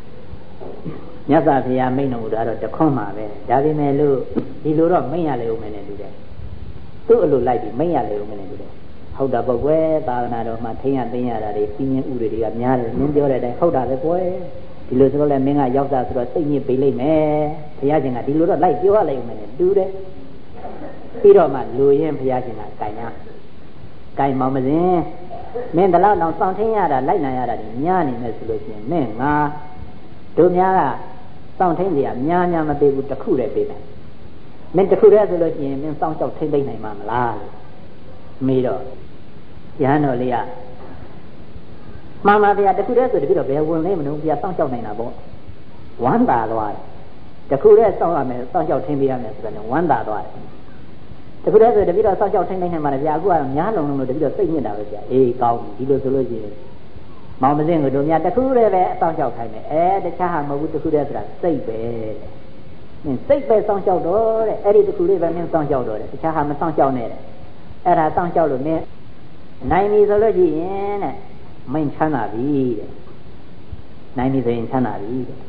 မိန့်တော်မူတာတော့တခွန်းမှာပဲဒါပေမဲ့လို့ဒီလိုတော့မိန့်ရလေဦးမယ်နဲ့တူတယ်သူ့အလိုလိုက်ပြီးမိန့်ရလေဦးမယ်နဲ့တူတယ်ဟုတ်တာပေါ့ကွယ်သာသနာတော်မှာထိန်းရသိမ်းရတာတွေပြင်းပြင်းဥတွေတွေကများတယ်မင်းပြောတဲ့အတိုင်းဟုတ်တာပဲကွယ်ဒီလိုဆိုတော့လည်းမင်းကရောက်တာဆိုတော့စိတ်ညစ်ပေးလိုက်မယ်ဘုရားရှင်ကဒီလိုတော့လိုက်ပြောရလိုက်ဦးမယ်နဲ့တူတယ်ပြီးတော့မှလူရင်းဘုရားရှင်ကတိုင်ရတိုင်မောင်မစင်းမင်းတလောက်တော့စောင့်ထင်းရတာလိုက်နိုင်ရတာဒီများနေမယ်ဆိုလို့ရှိရင်မင်းငါတို့များကစောင့်ထင်းစရာများမပေးဘူးတခုတည်းပေးမယ်မင်းတခုတည်းဆိုလို့ရှိရင်မင်းစောင့်ကြောက်ထိမ့်သိမ့်နိုင်မှာမလားလို့မေးတော့ရဟန်းတော်လေးကမှန်ပါဗျာတခုတည်းဆိုတပြည့်တော့ဘယ်ဝင်လဲမလို့ဗျာစောင့်ကြောက်နိုင်တာပေါ့ဝမ်းသာသွားတယ်တခုတည်းစောင့်ရမယ်စောင့်ကြောက်ထင်းပေးရမယ်ဆိုတော့ဝမ်းသာသွားတယ်တခုတည်းဆိုတပြည့်တော့စောင့်ကြောက်ထင်းနိုင်မှာလေဗျာအခုကများလုံးလို့တပြည့်တော့စိတ်ညစ်တာပဲဗျာအေးကောင်းပြီဒီလိုဆိုလို့ရှိရင်မောင်မစင်းတို့များတခုတည်းပဲအဆောင်ကြောက်ခိုင်းမယ်တခြားဟာမဟုတ်ဘူးတခုတည်းဆိုတာစိတ်ပဲမင်းစိတ်ပဲစောင့်ကြောက်တော့တဲ့အဲ့ဒီတခုလေးပဲမင်းစောင့်ကြောက်တော့တယ်တခြားဟာမစောင့်ကြောက်နဲ့တဲ့အဲ့ဒါစောင့်ကြောက်လို့မင်းနိုင်ပြီဆိုလို့ရှိရင်တဲ့မိန်ချမ်းသာပြီတဲ့နိုင်ပြီဆိုရင်ချမ်းသာပြီတဲ့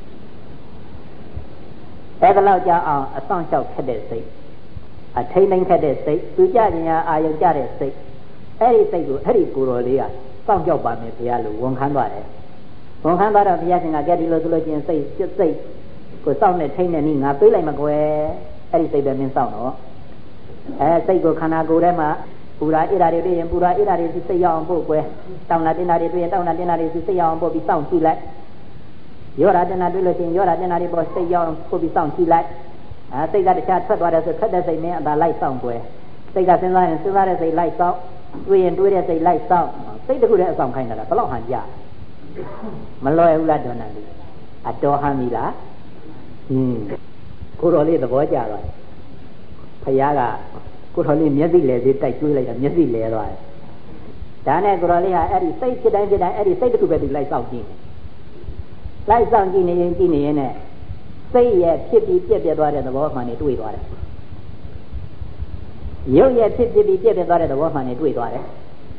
အဲ့ဒါလောက်ကြောက်အောင်အဆောင်ကြောက်ခက်တဲ့စိတ်အထိမ့်သိမ့်ခက်တဲ့စိတ်သူကြခြင်းရာအာယုံကြတဲ့စိတ်အဲ့ဒီစိတ်ကိုအဲ့ဒီကိုယ်တော်လေးကစောင့်ကြောက်ပါမယ်ဘုရားလို့ဝန်ခံသွားတယ်ဝန်ခံသွားတော့ဘုရားရှင်ကကဲဒီလိုဆိုလို့ချင်းစိတ်ကိုစောင့်နေထိမ့်နေနီးငါပေးလိုက်မကွယ်အဲ့ဒီစိတ်ပဲမင်းစောင့်တော့စိတ်ကိုခန္ဓာကိုယ်ထဲမှာပူရာဣရာတွေတွေ့ရင်ပူရာဣရာတွေစိတ်ရအောင်ပို့ကွယ်တောင်းတာတင်တာတွေတွေ့ရင်တောင်းတာတင်တာတွေစိတ်ရအောင်ပို့ပြီးစောင့်ကြည့်လိုက်ရောတာတင်တာတွေ့လို့ချင်းရောတာတင်တာတွေပေါ်စိတ်ရအောင်ပို့ပြီးစောင့်ကြည့်လိုက်စိတ်ကတခြားထွက်သွားတယ်ဆိုထွက်တဲ့စိတ်နဲ့အသာလိုက်စောင့်ကွယ်စိတ်ကစဉ်းစားရင်စဉ်းစားတဲ့စိတ်လိုက်စောင့်တွေ့ရင်တွေ့တဲ့စိတ်လိုက်စောင့်စိတ်တခုတည်းအဆောင်ခိုင်းတာဘယ်လောက်ဟန်ကြမလွယ်ဘူးလားဒေါနန်လေးအတော်ဟန်ပြီလားကိုတော်လေးသဘောကျသွားဖယားကကိုတော်လေးမျက်စိလဲသေးတိုက်ကျွေးလိုက်တာမျက်စိလဲသွားတယ်ဒါနဲ့ကိုတော်လေးဟာအဲ့ဒီစိတ်ဖြစ်တိုင်းအဲ့ဒီစိတ်တခုပဲဒီလိုက်စောင့်ကြည့်လိုက်စောင့်ကြည့်နေရင်နဲ့စိတ်ရဲ့ဖြစ်ပြီးပြက်ပြက်သွားတဲ့သဘောမှန်နေတွေ့သွားတယ်ရုပ်ရဲ့ဖြစ်ပြီးပြက်ပြက်သွားတဲ့သဘောမှန်နေတွေ့သွားတယ်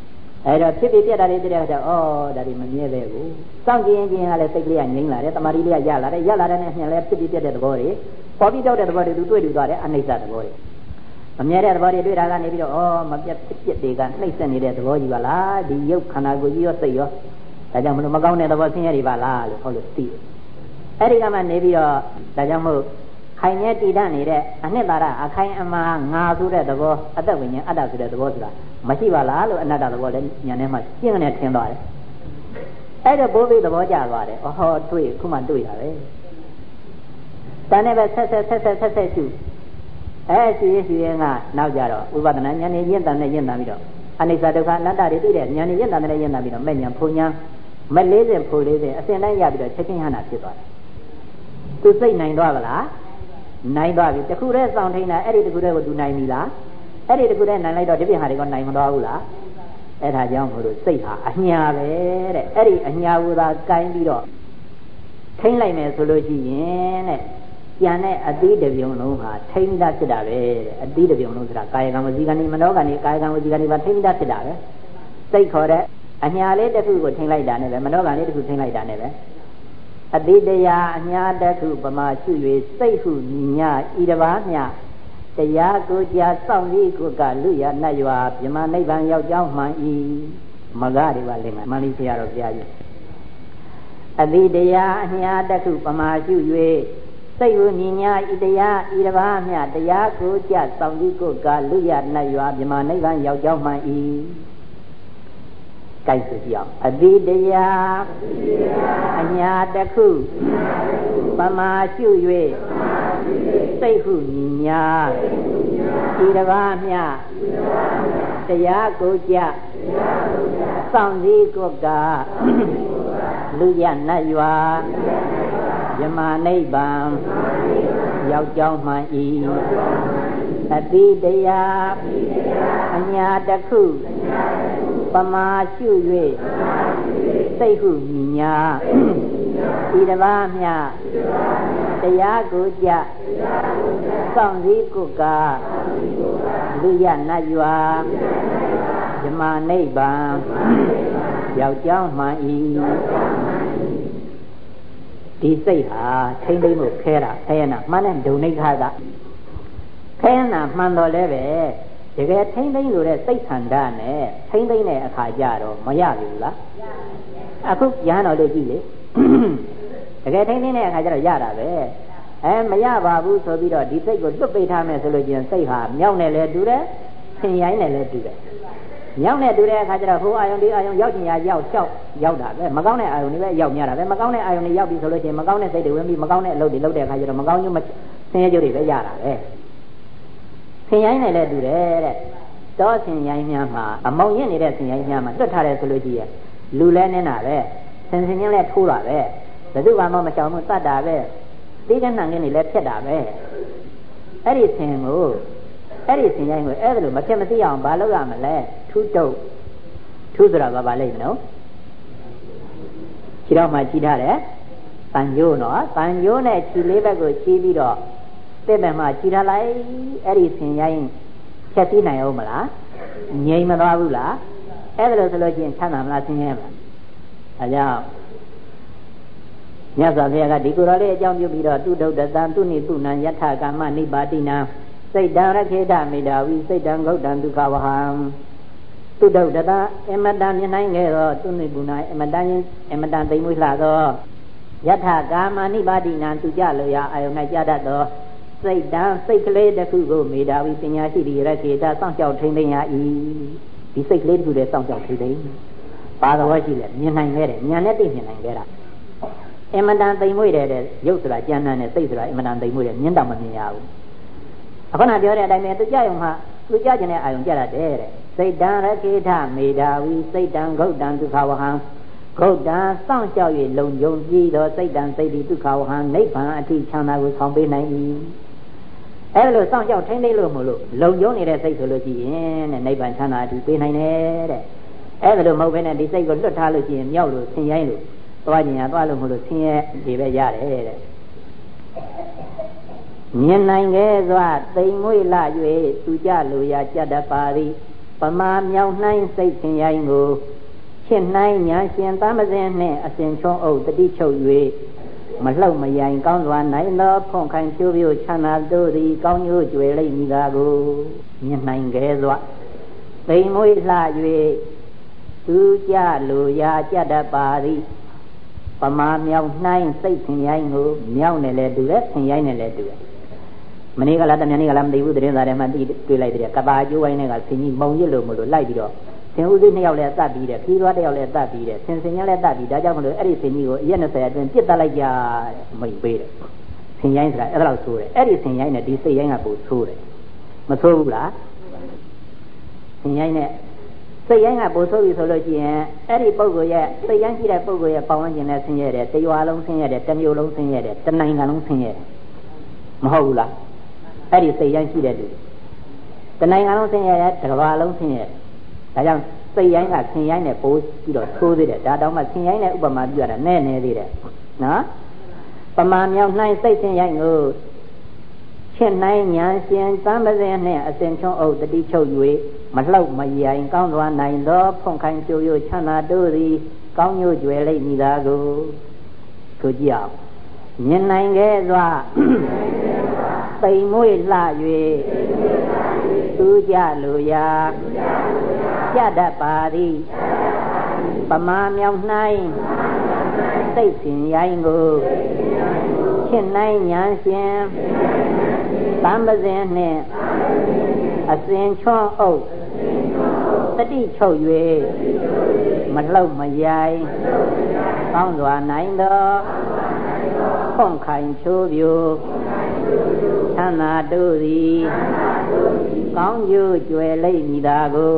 အဲ့တော့ဖြစ်ဖြစ်ပြတာတွေတည်းကဩဒါဒီမမြဲသေးဘူးစောင့်ကြည့်ရင်ကလည်းစိတ်ကလေးကငြိမ်းလာတယ်တမာတိလေးကရလာတယ်ရလာတဲ့နဲ့ညလည်းဖြစ်ဖြစ်ပြတဲ့သဘောတွေပေါ်ပြီးကြောက်တဲ့သဘောတွေသူတွေ့ပြီးသွားတယ်အနိစ္စသဘောတွေမမြဲတဲ့သဘောတွေတွေ့တာကနေပြီးတော့ဩမပြတ်ဖြစ်ဖြစ်တွေကနှိမ့်ဆက်နေတဲ့သဘောကြီးပါလားဒီရုပ်ခန္ဓာကိုယ်ကြီးရောစိတ်ရောဒါကြောင့်မလို့မကောင်းတဲ့သဘောဆင်းရဲတွေပါလားလို့ဟောလို့သိတယ်အဲ့ဒီကမှနေပြီးတော့ဒါကြောင့်မို့ခိုင်မြဲတည်တတ်နေတဲ့အနှစ်သာရအခိုင်အမာငါဆိုတဲ့သဘောအတ္တဝိညာဉ်အတ္တဆိုတဲ့သဘောဆိုတာမရှိပါလားလို့အနတ္တသဘောလည်းဉာဏ်ထဲမှာရှင်းနေထင်သွားတယ်အဲ့တော့ဘိုးဘိသဘောကျသွားတယ်ဟောတွေ့ခုမှတွေ့တာပဲတန်နဲ့ပဲဆက်ရှုရှုရင်ကနောက်ကြတော့ဝိပဿနာဉာဏ်နဲ့ရင့်တန်နဲ့ရင့်တန်ပြီးတော့အနိစ္စဒုက္ခအနတ္တတွေသိတဲ့ဉာဏ်နဲ့ရင့်တန်နဲ့ရင့်တန်ပြီးတော့မဲ့ဉာဏ်ဖုံဉာဏ်မ40ဖို့40အစဉ်တိုင်းရပြီးတော့ချက်ချင်းဟနာဖြစ်သွားတယ်သူစိတ်နိုင်သွားပါလားနိုင်သွားပြီတခုတည်းစောင့်ထိန်တာအဲ့ဒီတခုတည်းကိုသူနိုင်ပြီလားအဲ့ဒီတခုတည်းနိုင်လိုက်တော့ဒီပြဟာတွေကနိုင်မသွားဘူးလားအဲ့ဒါကြောင့်မို့လို့စိတ်ဟာအညာပဲတဲ့အဲ့ဒီအညာဝသာကိုင်းပြီးတော့ထိန်လိုက်မယ်ဆိုလို့ရှိရင်တဲ့ကျန်တဲ့အသီးတစ်ပြုံလုံးဟာထိန်တာဖြစ်တာပဲတဲ့အသီးတစ်ပြုံလုံးဆိုတာကာယကံဝစီကံမနောကံကာယကံဝစီကံပါထိန်တာဖြစ်တာပဲစိတ်ခေါ်တဲ့အညာလေးတစ်ခုကိုထိန်လိုက်တာနဲ့ပဲမနောကံလေးတစ်ခုထိန်လိုက်တာနဲ့ပဲအတိတရားအညာတစ်ခုပမာရှု၍စိတ်ဟုညာဤတစ်ပါးမျှတရားကိုကြာစောင့်ပြီးကိုကလူရနတ်ရွာပြမနိဗ္ဗာန်ရောက်ကြောင်းမှန်၏မဂ္ဂတွေပါလိမ့်မယ်မန္လိဆရာတော်ဘုရားကြီးအတိတရားအညာတစ်ခုပမာရှု၍စိတ်ဟုညာဤတရားဤတစ်ပါးမျှတရားကိုကြာစောင့်ပြီးကိုကလူရနတ်ရွာပြမနိဗ္ဗာန်ရောက်ကြောင်းမှန်၏ကြိုက်ဆိုကြအောင်အတိတရားအညာတစ်ခုပမာရှု၍စိတ်ဟုညာဤတစ်ပါးမျှတရားကိုကြစောင့်စည်းကိုကလူရနတ်ရွာယမနိဗ္ဗာန်ရောက်ကြောင်းမှန်၏အတိတရားအညာတစ်ခုပမာရှု၍စိတ်ဟုညာဤတစ်ပါးမျှတရားကိုကြစောင့်စည်းကိုကလူရနတ်ရွာယမနိဗ္ဗာန်ရောက်ကြောင်းမှန်၏ဒီစိတ်ဟာထိမ့်သိမ့်မှုခဲတာခဲရနာမှန်တဲ့ဒုနိခါကခဲရနာမှန်တော်လဲပဲတကယ်ထိမ့်သိမ့်လို့တဲ့စိတ်ဆန္ဒနဲ့ထိမ့်သိမ့်တဲ့အခါကျတော့မရဘူးလားအခုရဟန်းတော်လေးကြည့်လေတကယ်ထိမ့်သိမ့်တဲ့အခါကျတော့ရတာပဲမရပါဘူးဆိုပြီးတော့ဒီစိတ်ကိုလွတ်ပိတ်ထားမယ်ဆိုလို့ချင်းစိတ်ဟာမြောက်နဲ့လည်းတူတယ်ဆင်ရိုင်းနဲ့လည်းတူတယ်မြောက်နဲ့တူတဲ့အခါကျတော့ဟိုအာယုံဒီအာယုံရောက်ချင်ရရောက်တာပဲမကောင်းတဲ့အာယုံတွေပဲရောက်များတာပဲမကောင်းတဲ့အာယုံတွေရောက်ပြီဆိုလို့ချင်းမကောင်းတဲ့စိတ်တွေဝင်ပြီးမကောင်းတဲ့အလုပ်တွေလုပ်တဲ့အခါကျတော့မကောင်းကျိုးဆင်းရဲကျိုးတွေပဲရတာပဲဆင်ရိုင်းနဲ့လည်းတူတယ်တဲ့တောဆင်ရိုင်းများမှာအမောင်ရင့်နေတဲ့ဆင်ရိုင်းများမှာတွတ်ထားတယ်ဆိုလို့ကြည့်ရလူလဲနေတာပဲဆင်ချင်းလဲထိုးတာပဲဘယ်သူမှမရှောင်ဘူးတတ်တာပဲသိကနှံငင်းနေလဲဖြတ်တာပဲအဲ့ဒီဆင်ကိုအဲ့ဒီဆင်ရိုင်းကိုအဲ့ဒါလိုမဖြစ်မသိအောင်ဘာလုပ်ရမလဲထူးတုပ်ထူးဆိုတာဘာလိမ့်မလို့ခြေတော့မှခြိထားတယ်တန်ကြိုးနော်တန်ကြိုးနဲ့ခြေလေးဘက်ကိုခြိပြီးတော့တဲ့ဘက်မှာခြိထားလိုက်အဲ့ဒီဆင်ရိုင်းဖြတ်သိနိုင်အောင်မလားငြိမ်မသွားဘူးလားအဲ့ဒါလို့ဆိုလို့ချင်းချမ်းသာမလားဆင်းရဲမလားအဲကြောင့်မြတ်စွာဘုရားကဒီကိုယ်တော်လေးအကြောင်းပြုပြီးတော့သူဒုဒ္ဒတံသူနိပုဏ္ဏယထာကမ္မနိပါတိနံစိတ်တံရခေတမေတ္တာဝိစိတ်တံဂௌတံဒုက္ခဝဟံသူဒုဒ္ဒတံအမတံမြင်နိုင်ခဲ့တော့သူနိပုဏ္ဏအမတံသိမ့်မွေးလှသောယထာကာမနိပါတိနံသူကြလို့ရအာယုန်၌ကြတတ်သောစိတ်တံစိတ်ကလေးတစ်ခုကိုမေတ္တာဝိပညာရှိသည်ရခေတစောင့်ကြောက်ထိန်းသိမ်းရ၏ဒီစိတ်ကလေးတစ်ခုတည်းစောင့်ကြောက်ထိန်းသိမ်းပါတော်ရှိလဲမြင်နိုင်ခဲ့တယ်ဉာဏ်နဲ့သိမြင်နိုင်ခဲ့တာအမတန်သိမ်မွေ့တဲ့ရုပ်ဆိုတာကြမ်းတမ်းတဲ့စိတ်ဆိုတာအမတန်သိမ်မွေ့တဲ့မြင်တော့မမြင်ရဘူးအခုနပြောတဲ့အတိုင်းပဲသူကြရုံမှာသူကြကျင်တဲ့အာယုံကြတာတဲ့စိတ်တံရခေထမေတ္တာဝိစိတ်တံဂௌတံဒုက္ခဝဟံဂௌတံစောင့်ကြောက်၍လုံခြုံပြီးသောစိတ်တံစိတ်တိဒုက္ခဝဟံနိဗ္ဗာန်အထိချမ်းသာကိုဆောင်ပေးနိုင်၏အဲ့လိုစောင့်ကြောက်ထိန်းသိမ်းလို့မလို့လုံခြုံနေတဲ့စိတ်ဆိုလို့ရှိရင်တဲ့နိဗ္ဗာန်ချမ်းသာအထိပေးနိုင်တယ်တဲ့အဲ့လိုမဟုတ်ဘဲနဲ့ဒီစိတ်ကိုလွတ်ထားလို့ရှိရင်မြောက်လို့ဆင်ရိုင်းလို့သွားကျင်ရသွားလို့မလို့ဆင်းရဲတွေပဲရတယ်တဲ့မြင်နိုင်ခဲ့စွာသိမ်မွေ့လာ၍သူကြလိုရာကြတတ်ပါသည်ပမာမြောက်နှိုင်းစိတ်ခင်ရိုင်းကိုချစ်နှိုင်းညာရှင်သားမစင်းနှင့်အစဉ်ချုံအုပ်တတိချုပ်၍မလှုပ်မယိုင်ကောင်းစွာနိုင်သောဖွန်ခိုင်ဖြိုးဖြိုးချမ်းသာတို့သည်ကောင်းကျိုးကြွယ်လိမ့်မည်သာကိုမြင်နိုင်ခဲ့စွာသိမ်မွေးလှ၍သူကြလိုရာကြတတ်ပါသည်ပမာမြောက်နှိုင်းစိတ်ခင်ရိုင်းကိုမြောက်နဲ့လဲတူတယ်ခင်ရိုင်းနဲ့လဲတူတယ်မနေ့ကလားတမန်နေ့ကလားမသိဘူးသတင်းစာထဲမှာတွေ့လိုက်တယ်ကဘာကျိုးဝိုင်းနဲ့ကဆင်ကြီးမုံရစ်လို့မလို့လိုက်ပြီးတော့ဆင်ဦးသေး2ယောက်လဲတတ်ပြီးတယ်ခီးသွား1ယောက်လဲတတ်ပြီးတယ်ဆင်စင်ရလဲတတ်ပြီးဒါကြောင့်မလို့အဲ့ဒီဆင်ကြီးကိုအရက်20အတွင်းပြစ်တတ်လိုက်ကြမိတ်ပေးတယ်ဆင်ရိုင်းဆိုတာအဲ့ဒါလောက်ဆိုးတယ်အဲ့ဒီဆင်ရိုင်းနဲ့ဒီစိတ်ရိုင်းကပိုဆိုးတယ်မဆိုးဘူးလားဆင်ရိုင်းနဲ့စိတ်ရိုင်းကပိုဆိုးပြီဆိုလို့ရှိရင်အဲ့ဒီပုဂ္ဂိုလ်ရဲ့စိတ်ရိုင်းရှိတဲ့ပုဂ္ဂိုလ်ရဲ့ပေါင်းဝန်းကျင်နဲ့ဆင်းရဲတယ်တရွာလုံးဆင်းရဲတယ်တစ်မြို့လုံးဆင်းရဲတယ်တစ်နိုင်ငံလုံးဆင်းရဲတယ်မဟုတ်ဘူးလားအဲ့ဒီစိတ်ရိုင်းရှိတဲ့လူတစ်နိုင်ငံလုံးဆင်းရဲတယ်တစ်ကမ္ဘာလုံးဆင်းရဲတယ်ဒါကြောင့်စိတ်ရိုင်းကဆင်ရိုင်းနဲ့ပိုးပြီးတော့ဆိုးသေးတယ်ဒါတောင်မှဆင်ရိုင်းနဲ့ဥပမာပြရတာနည်းနည်းသေးတယ်နော်ပမာမြောက်နှိုင်းစိတ်ဆင်ရိုင်းကိုချစ်နိုင်ညာရှင်သံပဇင်းနှင့်အစဉ်ချုံအုပ်တတိချုပ်၍မလှုပ်မယိုင်ကောင်းစွာနိုင်သောဖွန်ခိုင်ကျိုးရိုးချမ်းသာတို့သည်ကောင်းညို့ကြွယ်လိမ့်မည်သာကိုဆိုကြည့်အောင်မြင်နိုင်ခဲ့စွာသိမ်မွေ့လှ၍သူကြလိုရာကြတတ်ပါသည်ပမာမြောက်၌စိတ်စဉ်ရိုင်းကိုချစ်နိုင်ညာရှင်သံပဇင်းနှင့်အစဉ်ချွန်းအုပ်တတိချုပ်၍မလှုပ်မယိုင်ကောင်းစွာနိုင်သောဖွန်ခိုင်ချိုးပြိုချမ်းသာတို့သည်ကောင်းကျိုးကြွယ်လိမ့်မည်သာကို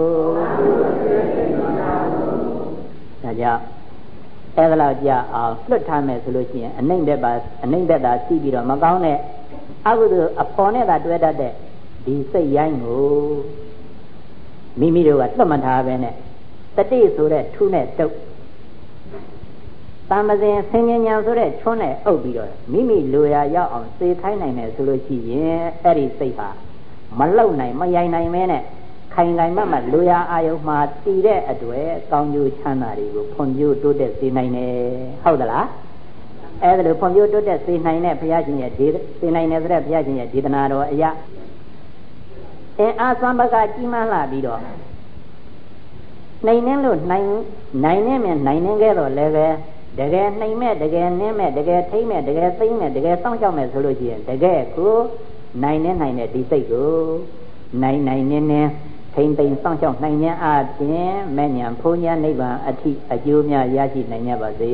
ဒါကြောင့်အဲ့ဒါလောက်ကြအောင်လွတ်ထားမယ်ဆိုလို့ရှိရင်အနှိမ့်သက်သာစီးပြီးတော့မကောင်းတဲ့အကုသိုလ်အပေါ်နဲ့သာတွဲတတ်တဲ့ဒီစိတ်ရိုင်းကိုမိမိတို့ကလွတ်မထားပဲနဲ့တတိဆိုတဲ့ထူးနဲ့တုပ်တမ္ပဇင်ဆင်ញဉဏ်ဆိုတဲ့ချွန်းနဲ့အုပ်ပြီးတော့မိမိလိုရာရောက်အောင်စေခိုင်းနိုင်တယ်ဆိုလို့ရှိရင်အဲ့ဒီစိတ်ဟာမလုံနိုင်မယိုင်နိုင်မဲနဲ့ခိုင်ခိုင်မမလိုရာအာယုံမှာတည်တဲ့အတွေ့ကောင်းကျိုးချမ်းသာတွေကိုဖွံ့ဖြိုးတိုးတက်စေနိုင်တယ်ဟုတ်သလားအဲ့ဒါလိုဖွံ့ဖြိုးတိုးတက်စေနိုင်တဲ့ဘုရားရှင်ရဲ့စေနိုင်တယ်ဆိုတဲ့ဘုရားရှင်ရဲ့ဒေသနာတော်အရာအင်းအားစွမ်းပကကြီးမားလာပြီးတော့နိုင်နေလို့နိုင်နေမယ်နိုင်နေခဲ့တော့လည်းပဲတကယ်နှိမ်မဲ့တကယ်နင်းမဲ့တကယ်ထိမ့်မဲ့တကယ်သိမ့်မဲ့တကယ်စောင့်ရှောက်မဲ့ဆိုလို့ရှိရင်တကယ်ကိုနိုင်နေနိုင်တဲ့ဒီစိတ်ကိုနိုင်နေနေထိမ့်သိမ့်စောင့်ရှောက်နိုင်ခြင်းအပြင်မဲ့ညာဖုံးညာနိဗ္ဗာန်အထိအကျိုးများရရှိနိုင်ကြပါစေ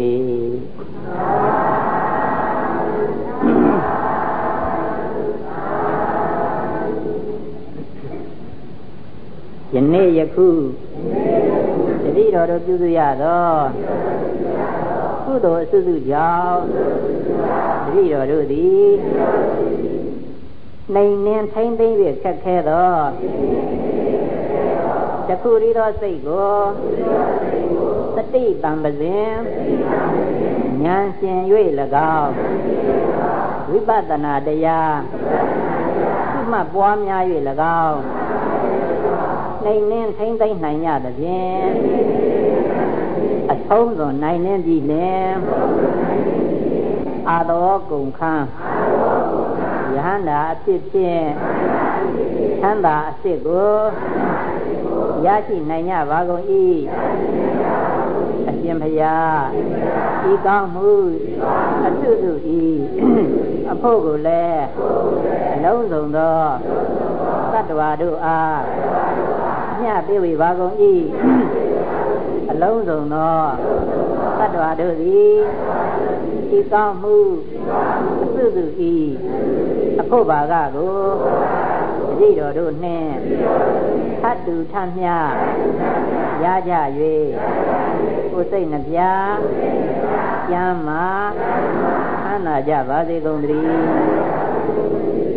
ယနေ့ယခုတတိတော်တို့ပြုစုရသောကုသိုလ်အစုစုကြောင့်တတိတော်တို့သည်နှိမ်နှင်းထိမ့်သိမ့်ပြီးခက်ခဲသောတခုရီသောစိတ်ကိုတတိတံပဇင်ဉာဏ်ရှင်၍၎င်းဝိပဿနာတရားသူမှပွားများ၍၎င်းနှိမ်နှင်းထိမ့်သိမ့်နိုင်ကြသဖြင့်အဆုံးစွန်နိုင်နှင်းပြီးလင်အာတော်ကုန်ခန်းယဟန္တာအဖြစ်ဖြင့်ချမ်းသာအစစ်ကိုရရှိနိုင်ကြပါကုန်၏အရှင်ဘုရားဤကောင်းမှုအထုစု၏အဖို့ကိုလည်းအလုံးစုံသောသတ္တဝါတို့အားမျှပေးဝေပါကုန်၏အလုံးစုံသောသတ္တဝါတို့သည်ဤကောင်းမှုအထုစု၏အဖို့ဘာကကိုတတိတော်တို့နှင့်ထပ်တူထမျှရကြ၍ကိုယ်စိတ်နှပြကျမ်းမာချမ်းသာကြပါစေကုန်သတည်း